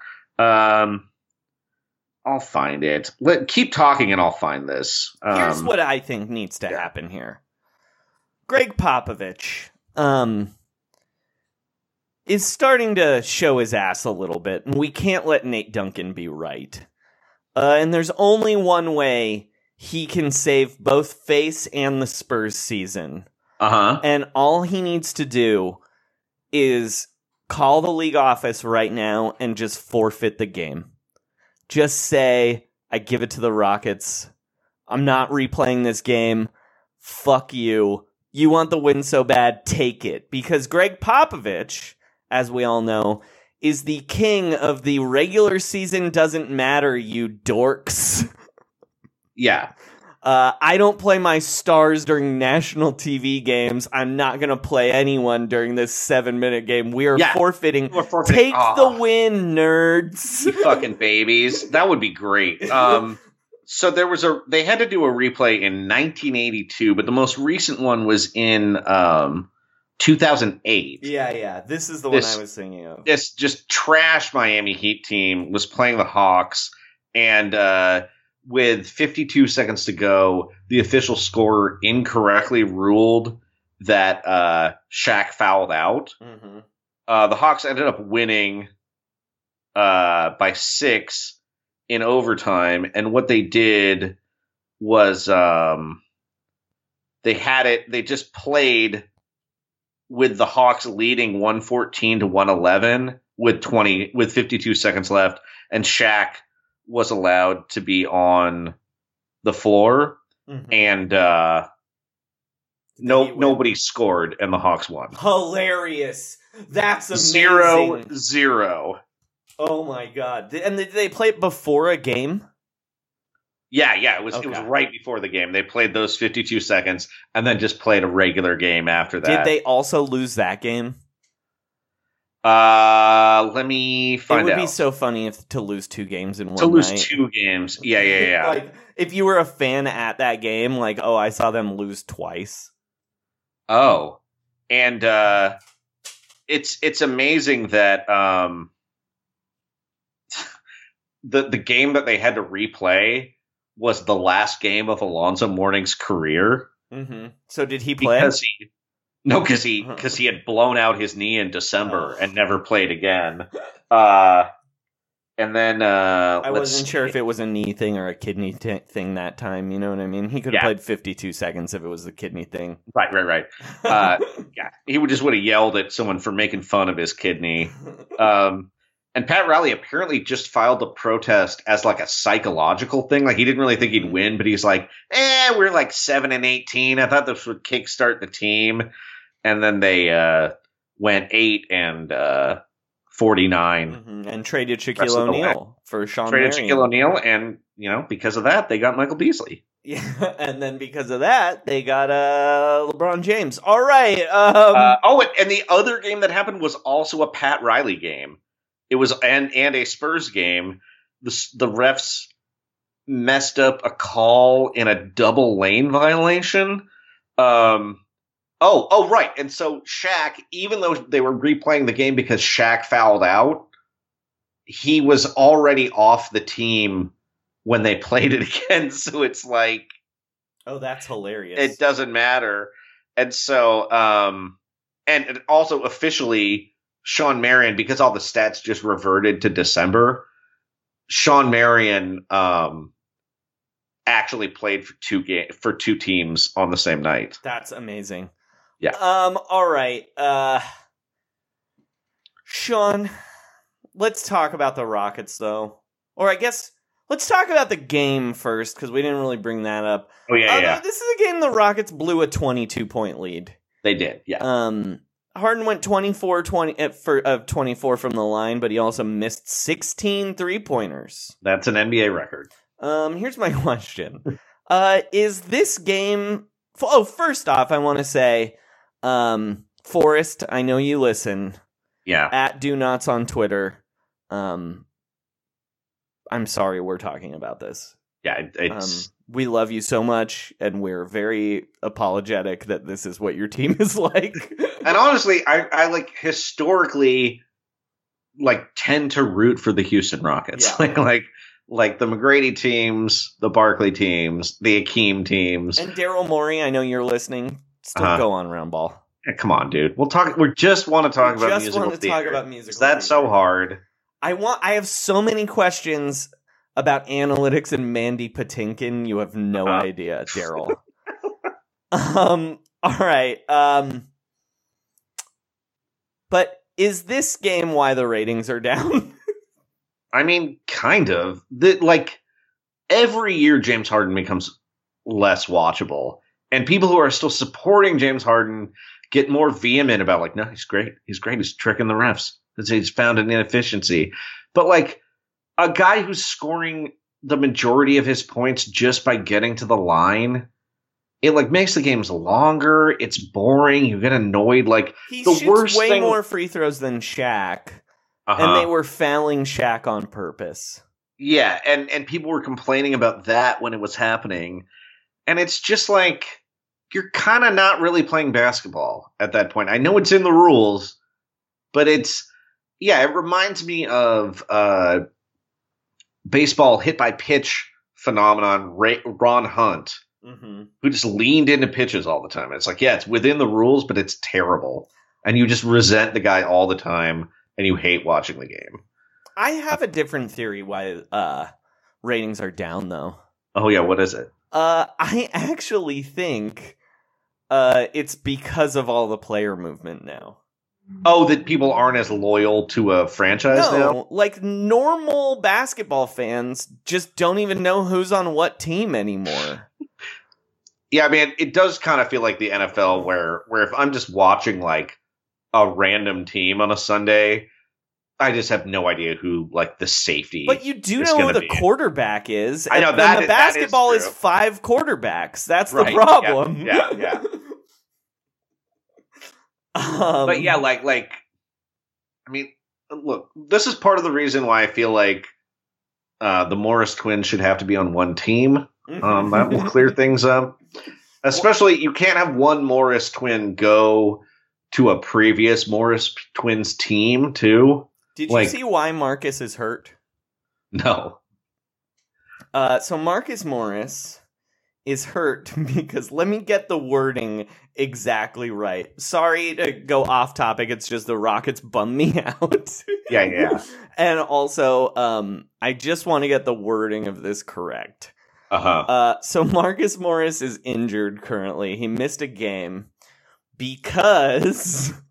I'll find it. Keep talking and I'll find this. Here's what I think needs to happen here. Greg Popovich is starting to show his ass a little bit, and we can't let Nate Duncan be right. And there's only one way he can save both face and the Spurs season. And all he needs to do is call the league office right now and just forfeit the game. Just say, I give it to the Rockets. I'm not replaying this game. Fuck you. You want the win so bad, take it. Because Greg Popovich, as we all know, is the king of the regular season doesn't matter, you dorks. Yeah. I don't play my stars during national TV games. I'm not going to play anyone during this 7-minute game. We are forfeiting. Take the win, nerds. You fucking babies. That would be great. So they had to do a replay in 1982, but the most recent one was in 2008. Yeah. This is the one I was thinking of. This just trash Miami Heat team was playing the Hawks, and with 52 seconds to go, the official scorer incorrectly ruled that Shaq fouled out. The Hawks ended up winning by 6 in overtime, and what they did was they just played with the Hawks leading 114 to 111 with 52 seconds left, and Shaq was allowed to be on the floor, and nobody scored, and the Hawks won. Hilarious. That's amazing. 0-0. Oh my god. And did they play it before a game? Yeah. It was right before the game. They played those 52 seconds and then just played a regular game after that. Did they also lose that game? Let me find out. It would be so funny to lose 2 games in one night. To lose 2 games. Yeah. Like, if you were a fan at that game, like, oh, I saw them lose twice. Oh. And it's amazing that the game that they had to replay was the last game of Alonzo Mourning's career. So did he play? Because he had blown out his knee in December and never played again. And then I wasn't sure if it was a knee thing or a kidney thing that time. You know what I mean? He could have played 52 seconds if it was the kidney thing. Right. He would have yelled at someone for making fun of his kidney. And Pat Riley apparently just filed a protest as like a psychological thing. Like he didn't really think he'd win, but he's like, we're like 7-18. I thought this would kickstart the team. And then they went 8-49. And traded Shaquille O'Neal for Sean Marion. Traded Shaquille O'Neal, and because of that, they got Michael Beasley. Yeah, and then because of that, they got LeBron James. All right. And the other game that happened was also a Pat Riley game. it was and a Spurs game. The refs messed up a call in a double lane violation. Right. And so Shaq, even though they were replaying the game because Shaq fouled out, he was already off the team when they played it again. So it's like, oh, that's hilarious. It doesn't matter. And so, and also officially, Shawn Marion, because all the stats just reverted to December, Shawn Marion actually played for two teams on the same night. That's amazing. Yeah. All right. Sean, let's talk about the Rockets, though. Or I guess let's talk about the game first, because we didn't really bring that up. Oh, yeah. This is a game the Rockets blew a 22-point lead. They did, yeah. Harden went 24 from the line, but he also missed 16 three-pointers. That's an NBA record. Here's my question. Is this game... first off, I want to say, Forrest, I know you listen. Yeah. At Do Nots on Twitter. I'm sorry we're talking about this. Yeah, it's... we love you so much, and we're very apologetic that this is what your team is like. And honestly, I like historically tend to root for the Houston Rockets. Yeah. Like the McGrady teams, the Barkley teams, the Akeem teams. And Daryl Morey, I know you're listening. Still go on, Round Ball. Yeah, come on, dude. We just want to talk about musical theater. Talk about musical That's so hard. I have so many questions about analytics and Mandy Patinkin. You have no idea, Daryl. All right. But is this game why the ratings are down? I mean, kind of. Every year James Harden becomes less watchable. And people who are still supporting James Harden get more vehement about, no, he's great. He's great. He's tricking the refs. He's found an inefficiency. But, a guy who's scoring the majority of his points just by getting to the line, it, makes the games longer. It's boring. You get annoyed. He the shoots worst way thing... more free throws than Shaq. And they were fouling Shaq on purpose. Yeah, and people were complaining about that when it was happening. And it's just you're kind of not really playing basketball at that point. I know it's in the rules, but it reminds me of baseball hit by pitch phenomenon, Ron Hunt, who just leaned into pitches all the time. It's it's within the rules, but it's terrible. And you just resent the guy all the time. And you hate watching the game. I have a different theory why ratings are down, though. Oh, yeah. What is it? I actually think it's because of all the player movement now. Oh, that people aren't as loyal to a franchise now? Normal basketball fans just don't even know who's on what team anymore. Yeah, I mean, it does kind of feel like the NFL where if I'm just watching, a random team on a Sunday, I just have no idea who the safety. But you do know who the quarterback is. I know that. And the basketball is 5 quarterbacks. That's the problem. Yeah. But yeah, I mean, look, this is part of the reason why I feel the Morris twins should have to be on one team. That will clear things up. Especially, you can't have one Morris twin go to a previous Morris twins team, too. Did you see why Marcus is hurt? No. So Marcus Morris is hurt because, let me get the wording exactly right. Sorry to go off topic, it's just the Rockets bum me out. Yeah. And also, I just want to get the wording of this correct. So Marcus Morris is injured currently. He missed a game because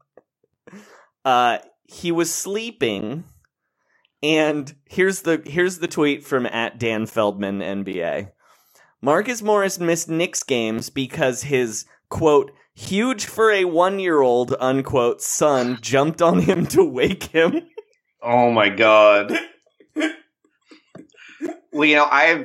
he was sleeping, and here's the tweet from @Dan Feldman NBA. Marcus Morris missed Knicks games because his, quote, huge for a 1-year-old, unquote, son jumped on him to wake him. Oh my God. Well,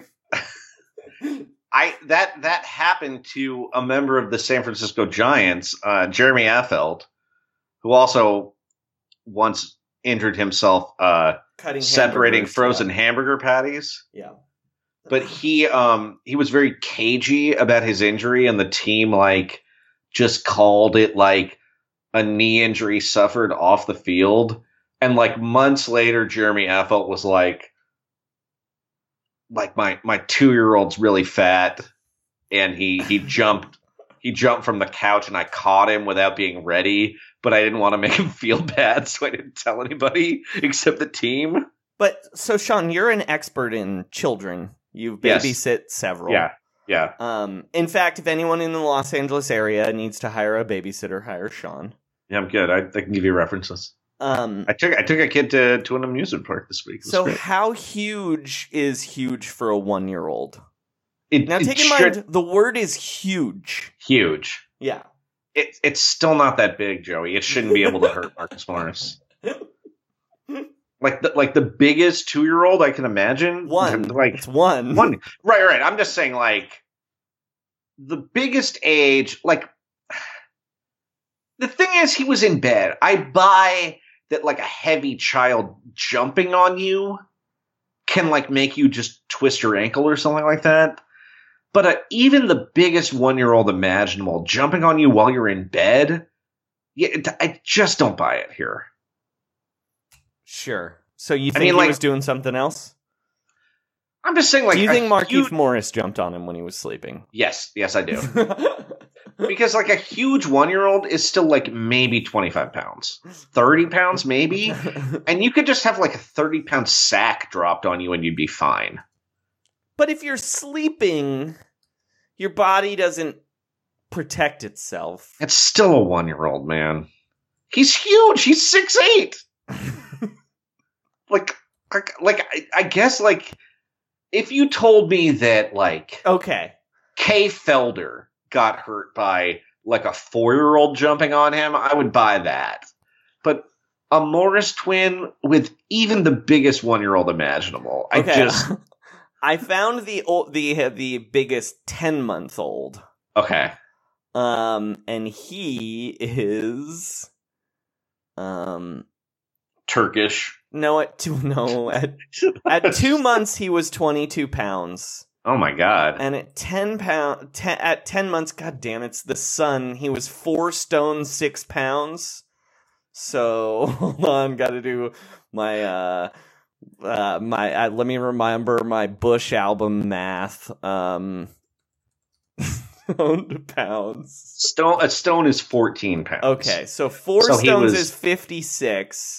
that happened to a member of the San Francisco Giants, Jeremy Affeldt, who also once injured himself separating frozen hamburger patties. Yeah. But he was very cagey about his injury, and the team like just called it like a knee injury suffered off the field. And like months later, Jeremy Affeldt was like my 2-year-old's really fat, and he jumped from the couch, and I caught him without being ready, but I didn't want to make him feel bad, so I didn't tell anybody except the team. But so Sean, you're an expert in children. You've babysit several. Yeah. In fact, if anyone in the Los Angeles area needs to hire a babysitter, hire Sean. Yeah, I'm good. I can give you references. I took a kid to an amusement park this week. So how huge is huge for a 1-year-old? Now, take in mind, the word is huge. Huge. Yeah. It's still not that big, Joey. It shouldn't be able to hurt Marcus Morris. Like the biggest 2-year-old I can imagine. It's one. One. Right. I'm just saying, like, the biggest age, like, the thing is, he was in bed. I buy that, like, a heavy child jumping on you can, like, make you just twist your ankle or something like that. But even the biggest 1-year-old imaginable jumping on you while you're in bed, I just don't buy it here. Sure. So you think he was doing something else? I'm just saying, like... Do you think Markieff Morris jumped on him when he was sleeping? Yes, I do. Because, like, a huge 1-year-old is still, like, maybe 25 pounds. 30 pounds, maybe? And you could just have, like, a 30-pound sack dropped on you and you'd be fine. But if you're sleeping, your body doesn't protect itself. It's still a 1-year-old, man. He's huge! He's 6'8"! I guess, like, if you told me that, like... Okay. Kay Felder got hurt by, like, a 4-year-old jumping on him, I would buy that. But a Morris twin with even the biggest 1-year-old imaginable, I found the biggest 10-month-old. Okay. And he is... Turkish. No, at 2 months he was 22 pounds. Oh my god! And at 10 months, god damn, it's the son. He was 4 stone 6 pounds. So hold on, got to do my let me remember my Bush album math. Stone to pounds. A stone is 14 pounds. Okay, so 4 stones is 56.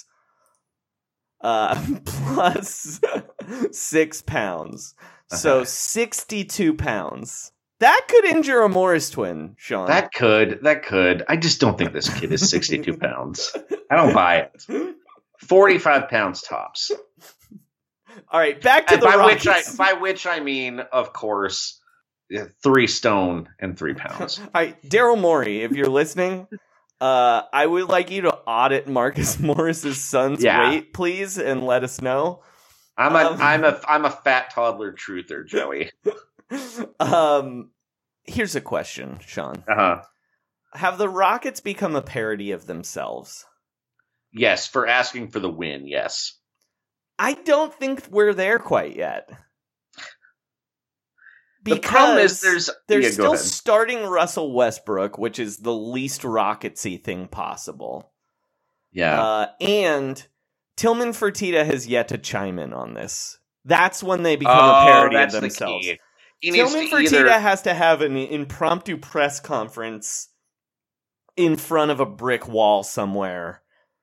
Plus 6 pounds. So 62 pounds. That could injure a Morris twin, Sean. That could. I just don't think this kid is 62 pounds. I don't buy it. 45 pounds tops. All right, back to the Rockets. By which I mean, of course, 3 stone and 3 pounds. All right, Daryl Morey, if you're listening... I would like you to audit Marcus Morris's son's weight, please, and let us know. I'm a fat toddler truther, Joey. Here's a question, Sean. Have the Rockets become a parody of themselves? Yes, for asking for the win, yes. I don't think we're there quite yet. The problem is they're still starting Russell Westbrook, which is the least Rocketsy thing possible. Yeah. And Tillman Fertitta has yet to chime in on this. That's when they become a parody of themselves. Tillman Fertitta has to have an impromptu press conference in front of a brick wall somewhere,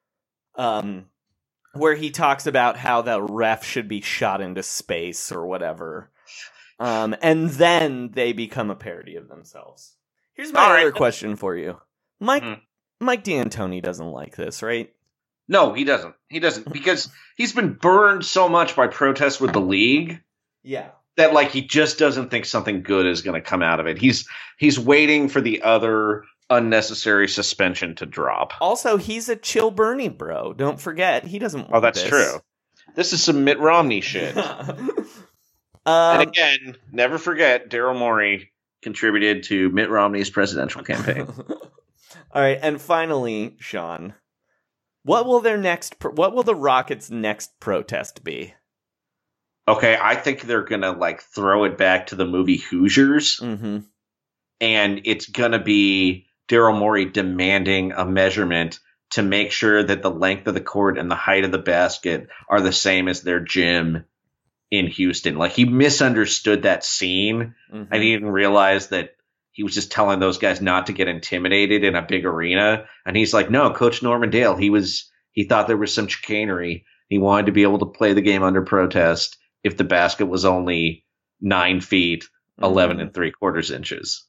where he talks about how the ref should be shot into space or whatever. And then they become a parody of themselves. Here's my other question for you. Mike D'Antoni doesn't like this, right? No, he doesn't. He doesn't, because he's been burned so much by protests with the league. Yeah. That, like, he just doesn't think something good is going to come out of it. He's waiting for the other unnecessary suspension to drop. Also, he's a chill Bernie bro. Don't forget, he doesn't want that's true. This is some Mitt Romney shit. And again, never forget, Daryl Morey contributed to Mitt Romney's presidential campaign. All right, and finally, Sean, What will the Rockets' next protest be? Okay, I think they're gonna like throw it back to the movie Hoosiers, Mm-hmm. and it's gonna be Daryl Morey demanding a measurement to make sure that the length of the court and the height of the basket are the same as their gym in Houston. Like, he misunderstood that scene, Mm-hmm. and he didn't realize that he was just telling those guys not to get intimidated in a big arena. And he's like, no, Coach Norman Dale, he thought there was some chicanery. He wanted to be able to play the game under protest if the basket was only 9 feet, 11 and 3/4 inches.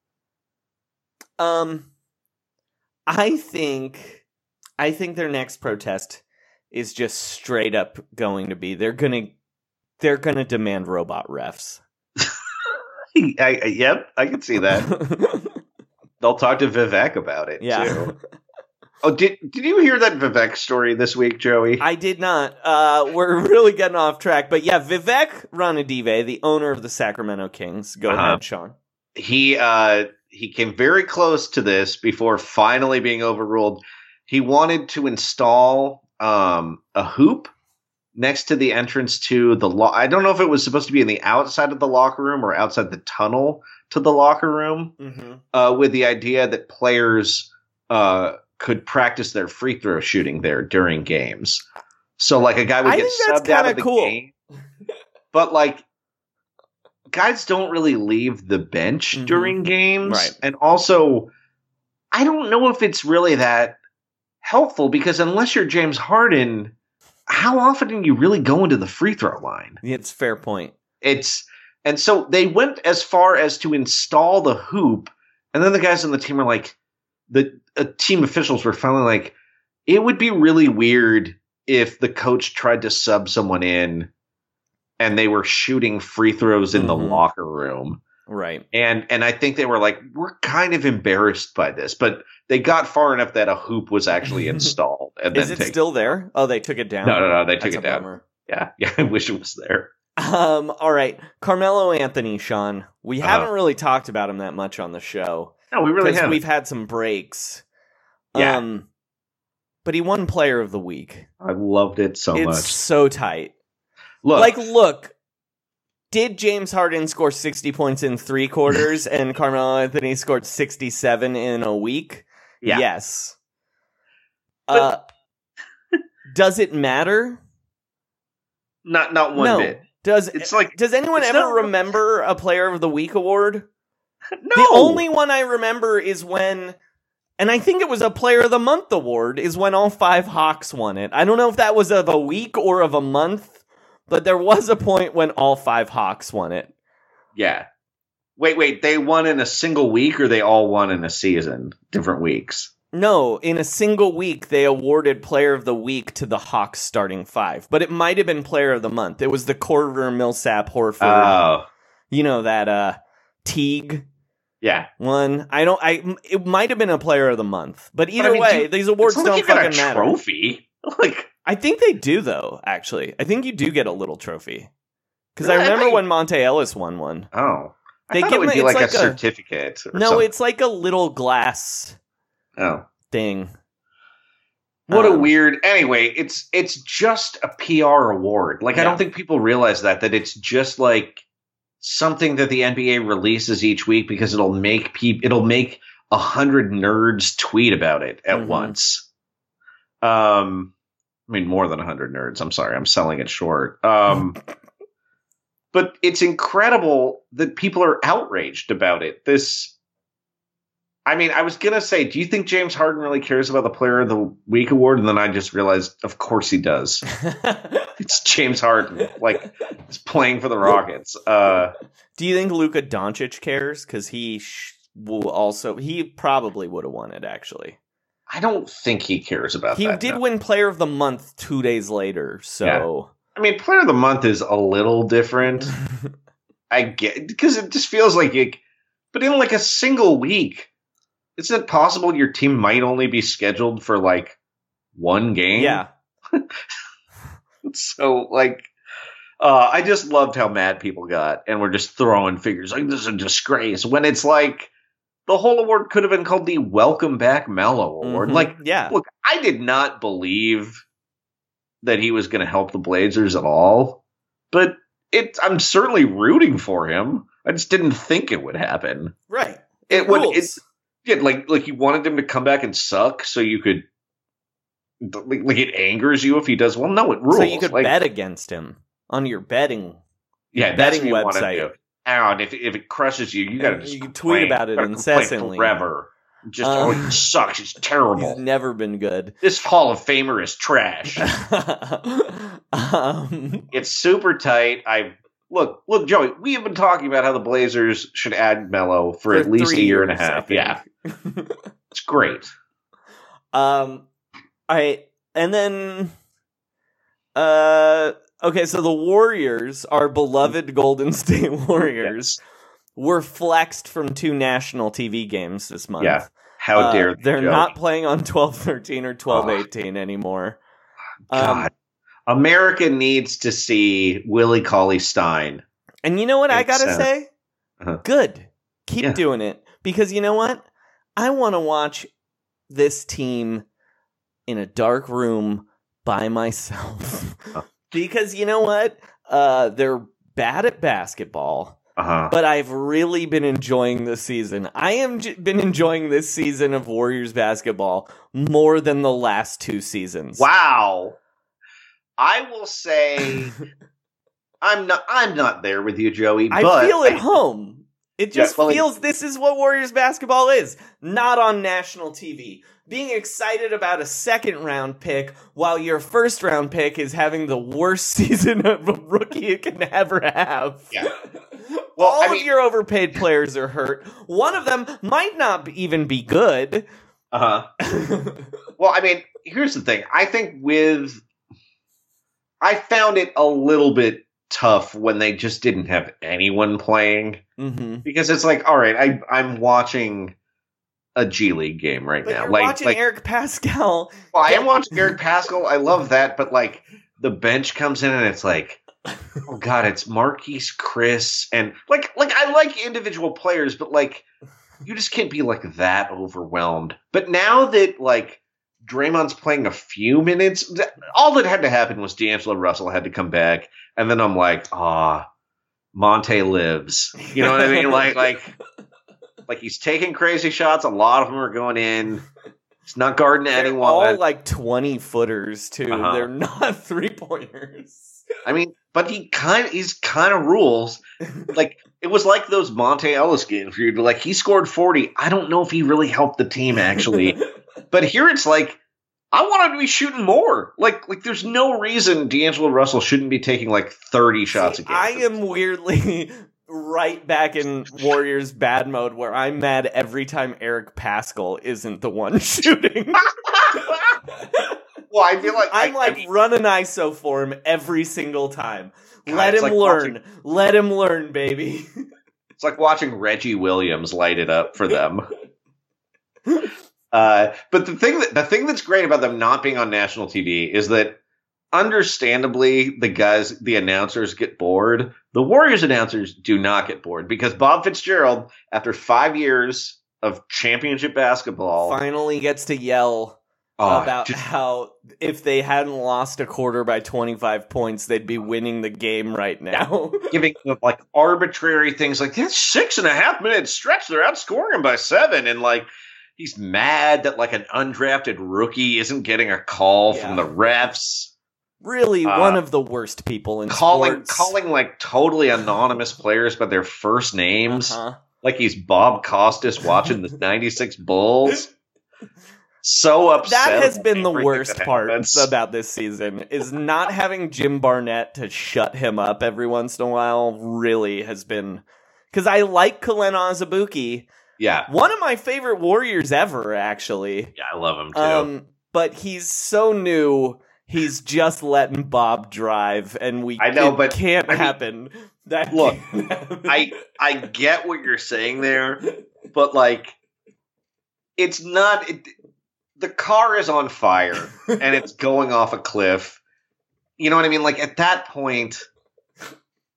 I think their next protest is just straight up going to be they're gonna demand robot refs. Yep, I can see that. They'll talk to Vivek about it too. Oh, did you hear that Vivek story this week, Joey? I did not. We're really getting off track, but yeah, Vivek Ranadive, the owner of the Sacramento Kings. Go ahead, Sean. He came very close to this before finally being overruled. He wanted to install a hoop next to the entrance to the I don't know if it was supposed to be in the outside of the locker room or outside the tunnel to the locker room, with the idea that players could practice their free throw shooting there during games. So like a guy would get subbed out of the game, but like guys don't really leave the bench during games. Right. And also, I don't know if it's really that helpful, because unless you're James Harden, how often are you really going to the free throw line? It's a fair point. And so they went as far as to install the hoop, and then the guys on the team were like, the team officials were finally like, it would be really weird if the coach tried to sub someone in and they were shooting free throws in the locker room. Right. And I think they were like, we're kind of embarrassed by this, but they got far enough that a hoop was actually installed. And Is it still there? Oh, they took it down? No, they took That's it down. Bummer. Yeah, I wish it was there. All right. Carmelo Anthony, Sean. We haven't really talked about him that much on the show. No, we really haven't. We've had some breaks. Yeah. But he won Player of the Week. I loved it so much. It's so tight. Look. Did James Harden score 60 points in 3 quarters and Carmelo Anthony scored 67 in a week? Yeah. Yes. Does it matter? Not one bit. Does anyone ever remember a Player of the Week award? No. The only one I remember is when, and I think it was a Player of the Month award, is when all 5 Hawks won it. I don't know if that was of a week or of a month, but there was a point when all 5 Hawks won it. Yeah. Wait, they won in a single week, or they all won in a season? Different weeks? No, in a single week, they awarded Player of the Week to the Hawks starting 5. But it might have been Player of the Month. It was the Corver, Millsap, Horford. Oh. You know, that Teague one. It might have been a Player of the Month. But either way, these awards don't fucking matter. Trophy? I think they do, though, actually. I think you do get a little trophy. Because I remember when Monte Ellis won one. Oh. I thought it would be like a certificate. No, it's like a little glass thing. What a weird. Anyway, it's just a PR award. Like, I don't think people realize that it's just like something that the NBA releases each week because it'll make 100 nerds tweet about it at once. I mean, more than 100 nerds. I'm sorry, I'm selling it short. But it's incredible that people are outraged about it. I was going to say, do you think James Harden really cares about the Player of the Week award? And then I just realized, of course he does. It's James Harden. Like, he's playing for the Rockets. Do you think Luka Doncic cares? Because he probably would have won it, actually. I don't think he cares about that. He did win Player of the Month 2 days later, so... Yeah. I mean, Player of the Month is a little different. I get, because it just feels like but in like a single week, isn't it possible your team might only be scheduled for like one game? Yeah. So I just loved how mad people got and were just throwing figures like, this is a disgrace, when it's like, the whole award could have been called the Welcome Back Melo Award. Mm-hmm. Look, I did not believe that he was going to help the Blazers at all, but I'm certainly rooting for him. I just didn't think it would happen. Right. Like you wanted him to come back and suck so you could, like it angers you if he does well. No, it rules. So you could bet against him on your betting. Betting website. And if it crushes you, you got to just you can tweet about it incessantly forever. Just he sucks. He's terrible. He's never been good. This Hall of Famer is trash. It's super tight. Look, Joey. We have been talking about how the Blazers should add Melo for at least a year and a half. Yeah, it's great. Okay, so the Warriors, our beloved Golden State Warriors, were flexed from 2 national TV games this month. Yeah, how dare they're not playing on 12-13 or 12-18 anymore. God, America needs to see Willie Cauley-Stein. And you know what I gotta say? Good. Keep doing it. Because you know what? I want to watch this team in a dark room by myself. Because you know what? They're bad at basketball, but I've really been enjoying this season. I have been enjoying this season of Warriors basketball more than the last 2 seasons. Wow. I will say I'm not there with you, Joey. But I feel at home. It just feels this is what Warriors basketball is. Not on national TV. Being excited about a second-round pick while your first-round pick is having the worst season of a rookie it can ever have. Yeah. Well, all of your overpaid players are hurt. One of them might not even be good. Well, I mean, here's the thing. I think I found it a little bit tough when they just didn't have anyone playing. Mm-hmm. Because it's like, all right, I'm watching a G League game right now. You're watching Eric Pascal. Well, I am watching Eric Pascal. I love that, but like the bench comes in and it's like, oh god, it's Marquise Chris, and like I like individual players, but like you just can't be like that overwhelmed. But now that like Draymond's playing a few minutes, all that had to happen was D'Angelo Russell had to come back, and then I'm like, Monte lives. You know what I mean? Like he's taking crazy shots. A lot of them are going in. He's not guarding anyone. All like 20-footers too. They're not 3-pointers. I mean, but he's kind of rules. Like it was like those Monte Ellis games where you'd be like, he scored 40. I don't know if he really helped the team actually. But here it's like, I want him to be shooting more. Like there's no reason D'Angelo Russell shouldn't be taking like 30 shots a game. I am weirdly right back in Warriors bad mode where I'm mad every time Eric Pascal isn't the one shooting. Well, I feel like I'm run an ISO for him every single time. God, Let him learn. Let him learn, baby. It's like watching Reggie Williams light it up for them. But the thing that's great about them not being on national TV is that understandably the announcers get bored. The Warriors announcers do not get bored because Bob Fitzgerald, after 5 years of championship basketball, finally gets to yell about how if they hadn't lost a quarter by 25 points, they'd be winning the game right now. Giving them like arbitrary things like this 6.5 minute stretch, they're outscoring him by 7, and like he's mad that like an undrafted rookie isn't getting a call from the refs. Really, one of the worst people in sports. Calling like totally anonymous players by their first names. Like he's Bob Costas watching the 96 Bulls. So upset. That has been the worst part about this season, is not having Jim Barnett to shut him up every once in a while really has been... Because I like Kalen Azubuike. Yeah. One of my favorite Warriors ever, actually. Yeah, I love him too. But he's so new... He's just letting Bob drive, and can't happen. Look, I get what you're saying there, but like, it's not. The car is on fire and it's going off a cliff. You know what I mean? Like at that point,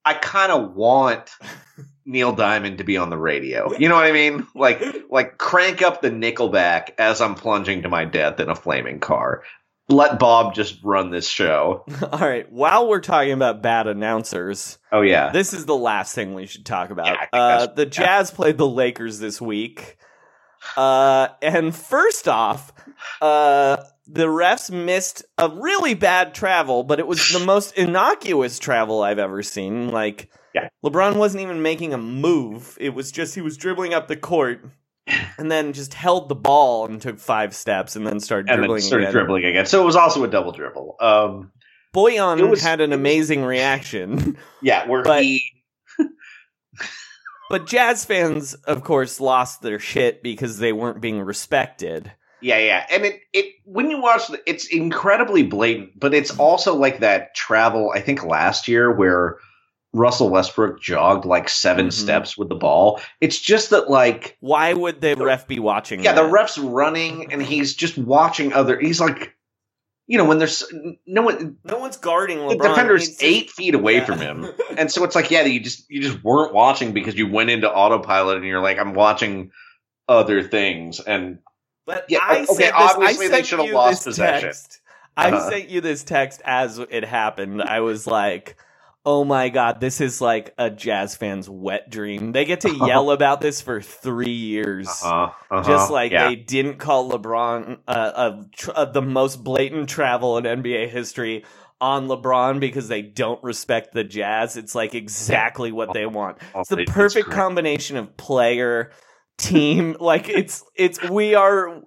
I kind of want Neil Diamond to be on the radio. You know what I mean? Like crank up the Nickelback as I'm plunging to my death in a flaming car. Let Bob just run this show. All right. While we're talking about bad announcers, oh yeah, this is the last thing we should talk about. Yeah, the Jazz played the Lakers this week, and first off, the refs missed a really bad travel, but it was the most innocuous travel I've ever seen. Like, LeBron wasn't even making a move. It was just he was dribbling up the court and then just held the ball and took 5 steps and then started dribbling again. So it was also a double dribble. Bojan had an amazing reaction. Yeah, But Jazz fans, of course, lost their shit because they weren't being respected. Yeah, and it when you watch it's incredibly blatant, but it's also like that travel, I think last year where Russell Westbrook jogged like 7 steps with the ball. It's just that like why would the ref be watching that? The ref's running and he's just watching he's like, when there's no one's guarding LeBron. The defender's 8 feet away from him. And so it's like, you just weren't watching because you went into autopilot and you're like, I'm watching other things. But obviously they should have lost possession. I sent you this text as it happened. I was like, oh my God, this is like a Jazz fan's wet dream. They get to yell about this for 3 years. Just like they didn't call LeBron the most blatant travel in NBA history on LeBron because they don't respect the Jazz. It's like exactly what they want. It's the perfect combination of player, team. Like we are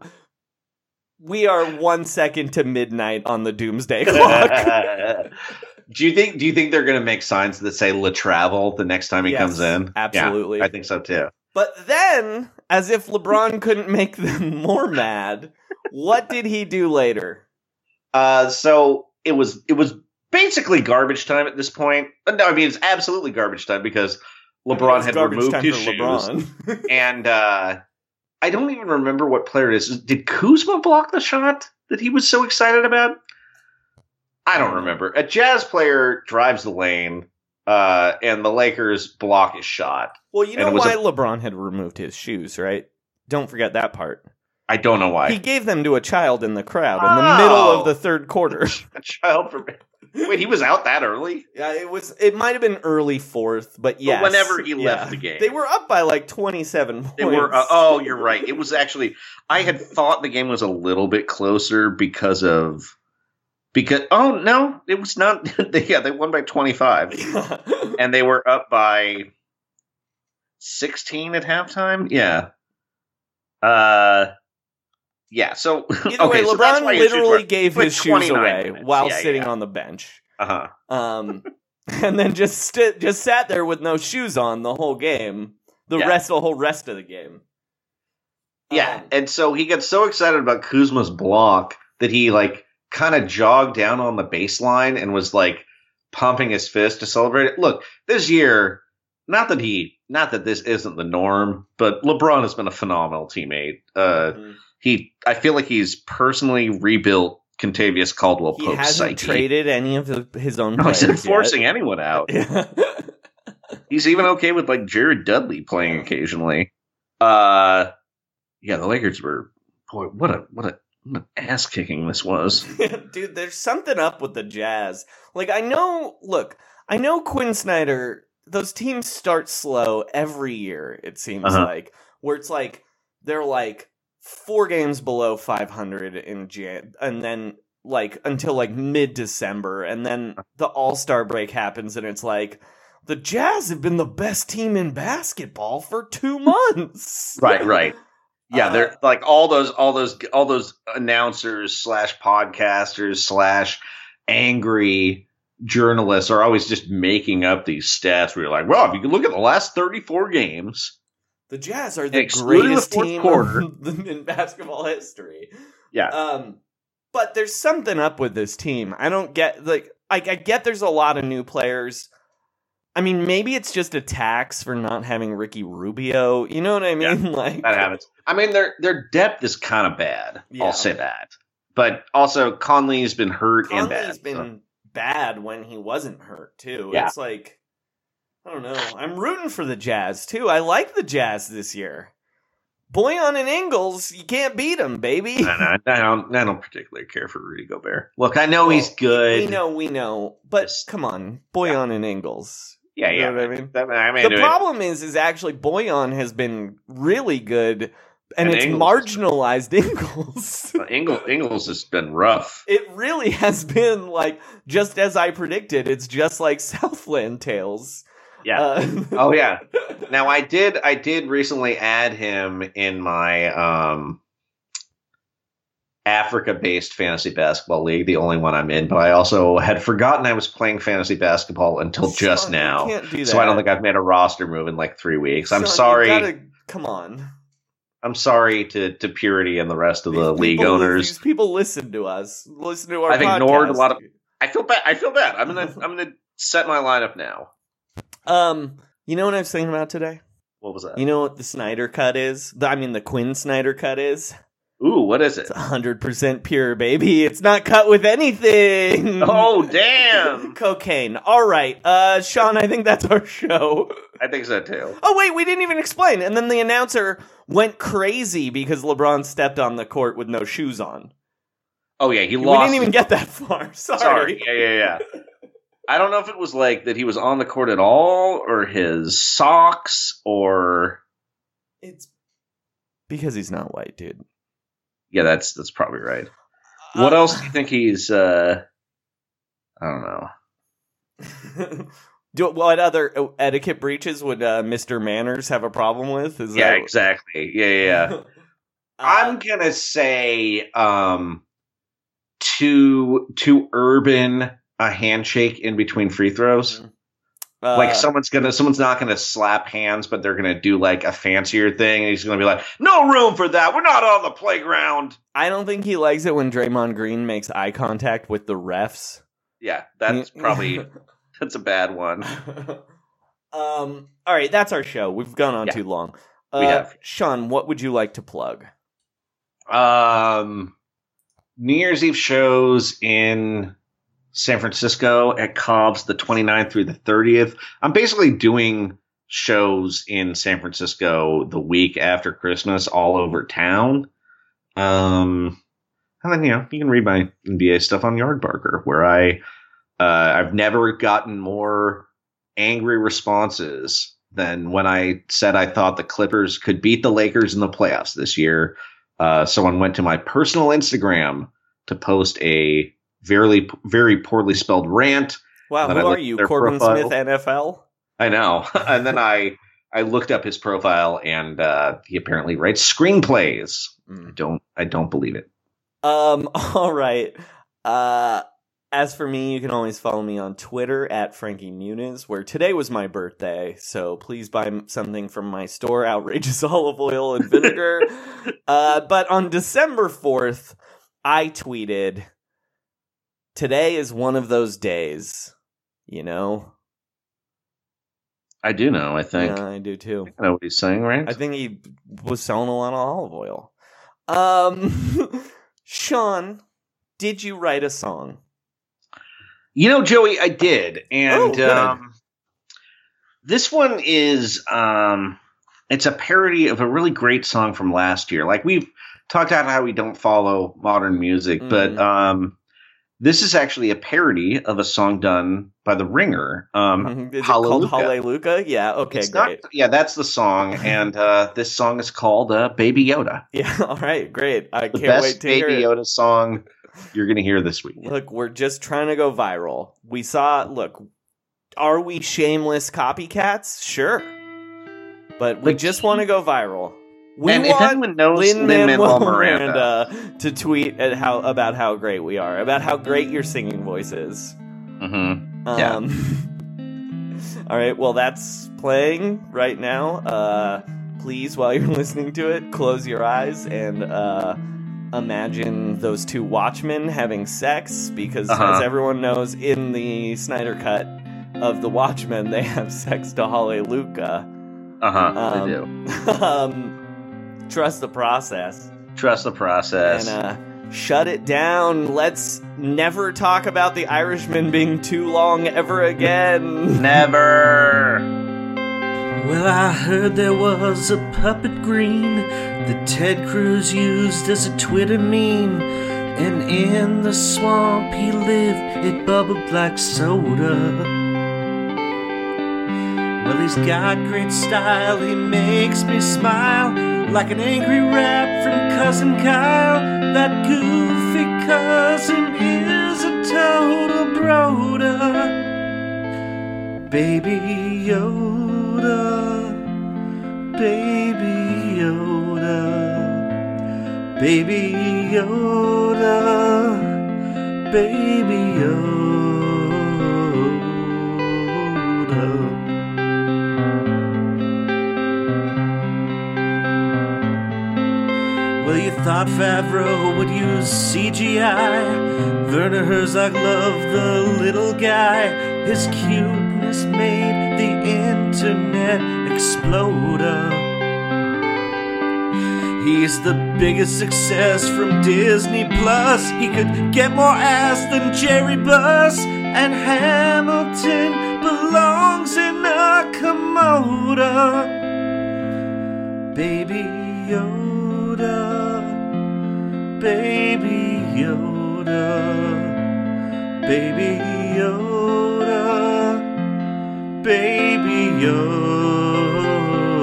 1 second to midnight on the doomsday clock. Do you think they're going to make signs that say "Le Travel" the next time he comes in? Absolutely. Yeah, I think so too. But then, as if LeBron couldn't make them more mad, what did he do later? So it was basically garbage time at this point. No, I mean it's absolutely garbage time because LeBron had removed his shoes, and I don't even remember what player it is. Did Kuzma block the shot that he was so excited about? I don't remember. A Jazz player drives the lane, and the Lakers block his shot. Well, you know why LeBron had removed his shoes, right? Don't forget that part. I don't know why. He gave them to a child in the crowd in the middle of the third quarter. A child for... Wait, he was out that early? Yeah, it might have been early fourth, but yes. But whenever he left the game. They were up by like 27 points. They were, you're right. It was actually... I had thought the game was a little bit closer because oh no, it was not. They won by 25, and they were up by 16 at halftime. Yeah, So either way, LeBron literally gave his shoes away while sitting on the bench. And then just sat there with no shoes on the whole game. The whole rest of the game. Yeah, and so he got so excited about Kuzma's block that he like kind of jogged down on the baseline and was like pumping his fist to celebrate it. Look, this year, not that this isn't the norm, but LeBron has been a phenomenal teammate. I feel like he's personally rebuilt Contavious Caldwell Pope's psyche. He hasn't traded any of his own players. He's not forcing anyone out. He's even okay with like Jared Dudley playing occasionally. The Lakers were, boy, what an ass kicking this was. Dude, there's something up with the Jazz. Like, I know Quinn Snyder, those teams start slow every year, it seems like, where it's like, they're like 4 games below 500 and then like until like mid-December, and then the All-Star break happens and it's like, the Jazz have been the best team in basketball for 2 months. Right. Yeah, they're like all those announcers / podcasters / angry journalists are always just making up these stats where you're like, well, if you can look at the last 34 games, the Jazz are the greatest team in basketball history. Yeah. But there's something up with this team. I don't get, like, I get there's a lot of new players. I mean, maybe it's just a tax for not having Ricky Rubio. You know what I mean? Yeah, like that happens. I mean, their depth is kind of bad. Yeah. I'll say that. But also, Conley's been hurt and bad. Conley's been bad when he wasn't hurt, too. Yeah. It's like... I don't know. I'm rooting for the Jazz, too. I like the Jazz this year. Boyan and Ingles, you can't beat them, baby. I don't particularly care for Rudy Gobert. Look, I know he's good. We know. But come on, Boyan and Ingles. Yeah. You know what I mean? The problem is actually Boyan has been really good, and it's marginalized Ingles. Ingles has been rough. It really has been, like, just as I predicted. It's just like Southland Tales. Yeah. Oh yeah. Now I did recently add him in my Africa-based fantasy basketball league, the only one I'm in, but I also had forgotten I was playing fantasy basketball until just now. You can't do that. So I don't think I've made a roster move in like 3 weeks. I'm sorry. Come on. I'm sorry to Purity and the rest of the league owners. These people listen to us. Listen to our podcast. I've ignored a lot of. I feel bad. I'm gonna set my lineup now. You know what I was thinking about today? What was that? You know what the Snyder Cut is? The Quinn Snyder Cut is? Ooh, what is it? It's 100% pure, baby. It's not cut with anything. Oh, damn. Cocaine. All right. Sean, I think that's our show. I think so, too. Oh, wait, we didn't even explain. And then the announcer went crazy because LeBron stepped on the court with no shoes on. Oh, yeah, he lost. We didn't even get that far. Sorry. Yeah. I don't know if it was like that he was on the court at all, or his socks, or... It's because he's not white, dude. Yeah, that's probably right. What else do you think he's, I don't know. What other etiquette breaches would Mr. Manners have a problem with? Exactly. Yeah. I'm gonna say, to Urban, a handshake in between free throws. Like someone's not gonna slap hands, but they're gonna do like a fancier thing, and he's gonna be like, "No room for that. We're not on the playground." I don't think he likes it when Draymond Green makes eye contact with the refs. Yeah, that's probably that's a bad one. All right, that's our show. We've gone on too long. We have. Sean, what would you like to plug? New Year's Eve shows in San Francisco at Cobb's the 29th through the 30th. I'm basically doing shows in San Francisco the week after Christmas all over town. And then, you can read my NBA stuff on Yardbarker, where I've never gotten more angry responses than when I said I thought the Clippers could beat the Lakers in the playoffs this year. Someone went to my personal Instagram to post a very, very poorly spelled rant. Wow, who are you, Corbin Smith NFL? I know. And then I looked up his profile, and he apparently writes screenplays. I don't believe it. All right. As for me, you can always follow me on Twitter at Frankie Muniz, where today was my birthday, so please buy something from my store, Outrageous Olive Oil and Vinegar. But on December 4th, I tweeted, "Today is one of those days," I do know, I think. Yeah, I do too. I know what he's saying, right? I think he was selling a lot of olive oil. Sean, did you write a song? Joey, I did. And this one is it's a parody of a really great song from last year. Like, we've talked about how we don't follow modern music, but this is actually a parody of a song done by The Ringer. Is it called Hallelujah? Yeah, okay, great. That's the song, and this song is called Baby Yoda. Yeah, all right, great. I can't wait to hear it. Baby Yoda song you're going to hear this week. Look, we're just trying to go viral. Are we shameless copycats? Sure. But we just want to go viral. We and want if anyone knows Lin-Manuel Miranda to tweet about how great we are, about how great your singing voice is. Mm-hmm. Yeah. All right, well, that's playing right now. Please, while you're listening to it, close your eyes and imagine those two Watchmen having sex, because as everyone knows, in the Snyder Cut of the Watchmen, they have sex to Hallelujah. They do. Trust the process. Trust the process. And shut it down. Let's never talk about The Irishman being too long ever again. Never. Well, I heard there was a puppet green that Ted Cruz used as a Twitter meme, and in the swamp he lived, it bubbled like soda. Well, he's got great style, he makes me smile like an angry rap from Cousin Kyle. That goofy cousin is a total broda. Baby Yoda, Baby Yoda, Baby Yoda, Baby Yoda. Well, you thought Favreau would use CGI. Werner Herzog loved the little guy. His cuteness made the internet explode. He's the biggest success from Disney Plus. He could get more ass than Jerry Buss, and Hamilton belongs in a Komodo. Baby Yoda, Baby Yoda, Baby Yoda, Baby Yoda.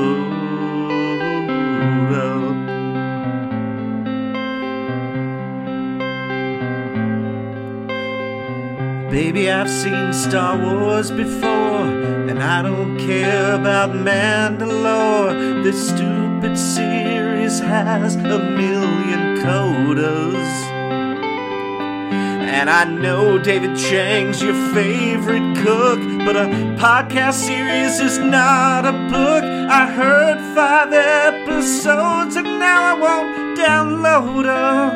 Baby, I've seen Star Wars before, and I don't care about Mandalore. This stupid series has a million codas. And I know David Chang's your favorite cook, but a podcast series is not a book. I heard 5 episodes and now I won't download her.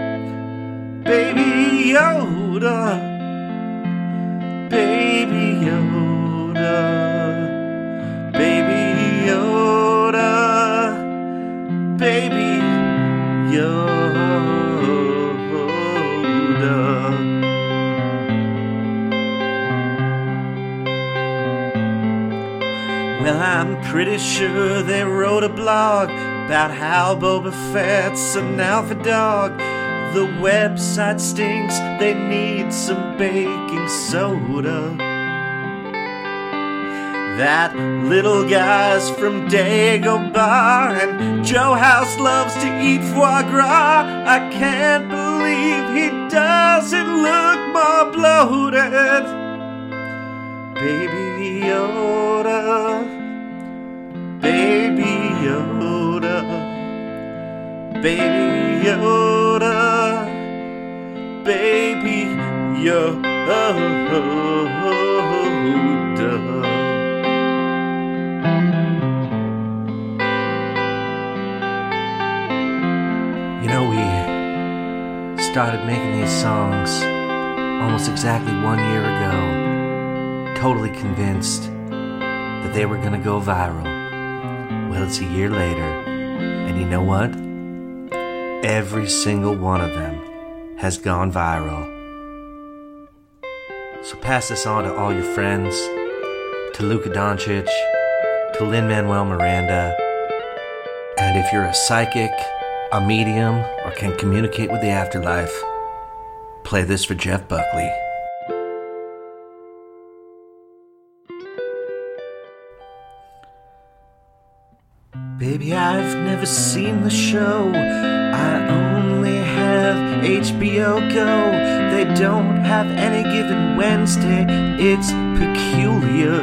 Baby Yoda, Baby Yoda, Baby Yoda, Baby Yoda. Well, I'm pretty sure they wrote a blog about how Boba Fett's an alpha dog. The website stinks, they need some baking soda. That little guy's from Dagobah, and Joe House loves to eat foie gras. I can't believe he doesn't look more bloated. Baby Yoda, Baby Yoda, Baby Yoda, Baby Yoda. You know, we started making these songs almost exactly 1 year ago, totally convinced that they were gonna go viral. Well, it's a year later, and you know what? Every single one of them has gone viral. So pass this on to all your friends, to Luka Doncic, to Lin-Manuel Miranda, and if you're a psychic, a medium, or can communicate with the afterlife, play this for Jeff Buckley. Baby, I've never seen the show. I only have HBO Go. They don't have any given Wednesday. It's peculiar.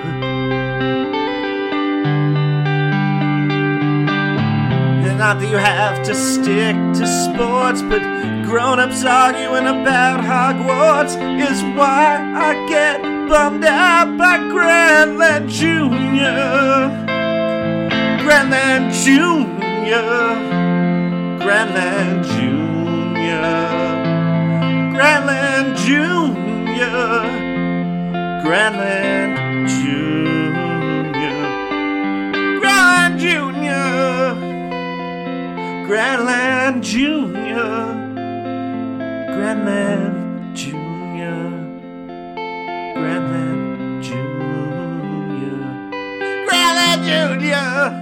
And not that you have to stick to sports, but grown-ups arguing about Hogwarts is why I get bummed out by Grantland Jr. Grantland Jr. Grantland Jr. Grantland Jr. Grantland Jr. Grantland Jr. Grantland Jr. Grantland Jr. Grantland Jr. Grantland Jr. Junior.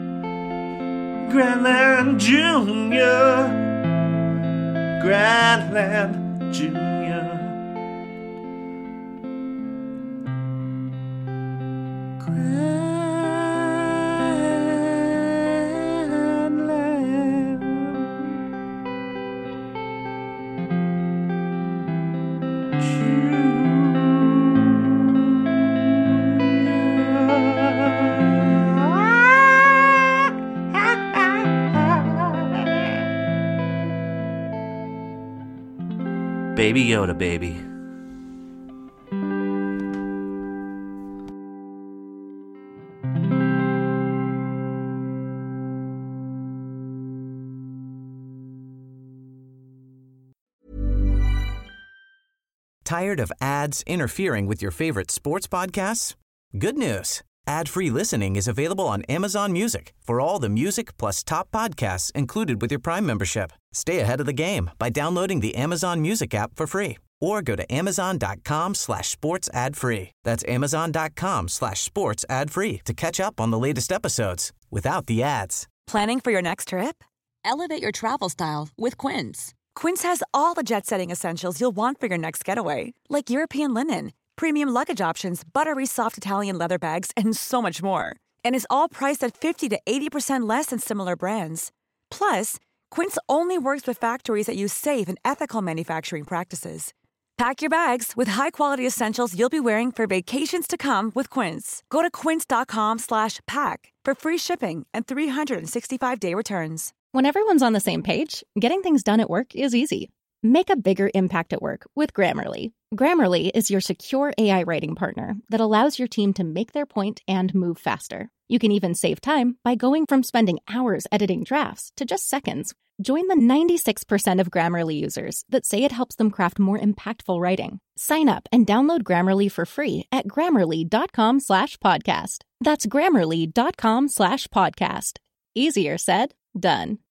Grandland Junior. Grandland Junior. Baby Yoda, baby. Tired of ads interfering with your favorite sports podcasts? Good news. Ad-free listening is available on Amazon Music for all the music plus top podcasts included with your Prime membership. Stay ahead of the game by downloading the Amazon Music app for free or go to amazon.com/sports ad free. That's amazon.com/sports ad free to catch up on the latest episodes without the ads. Planning for your next trip? Elevate your travel style with Quince. Quince has all the jet-setting essentials you'll want for your next getaway, like European linen, premium luggage options, buttery soft Italian leather bags, and so much more. And is all priced at 50 to 80% less than similar brands. Plus, Quince only works with factories that use safe and ethical manufacturing practices. Pack your bags with high-quality essentials you'll be wearing for vacations to come with Quince. Go to quince.com/pack for free shipping and 365-day returns. When everyone's on the same page, getting things done at work is easy. Make a bigger impact at work with Grammarly. Grammarly is your secure AI writing partner that allows your team to make their point and move faster. You can even save time by going from spending hours editing drafts to just seconds. Join the 96% of Grammarly users that say it helps them craft more impactful writing. Sign up and download Grammarly for free at Grammarly.com/podcast. That's Grammarly.com/podcast. Easier said, done.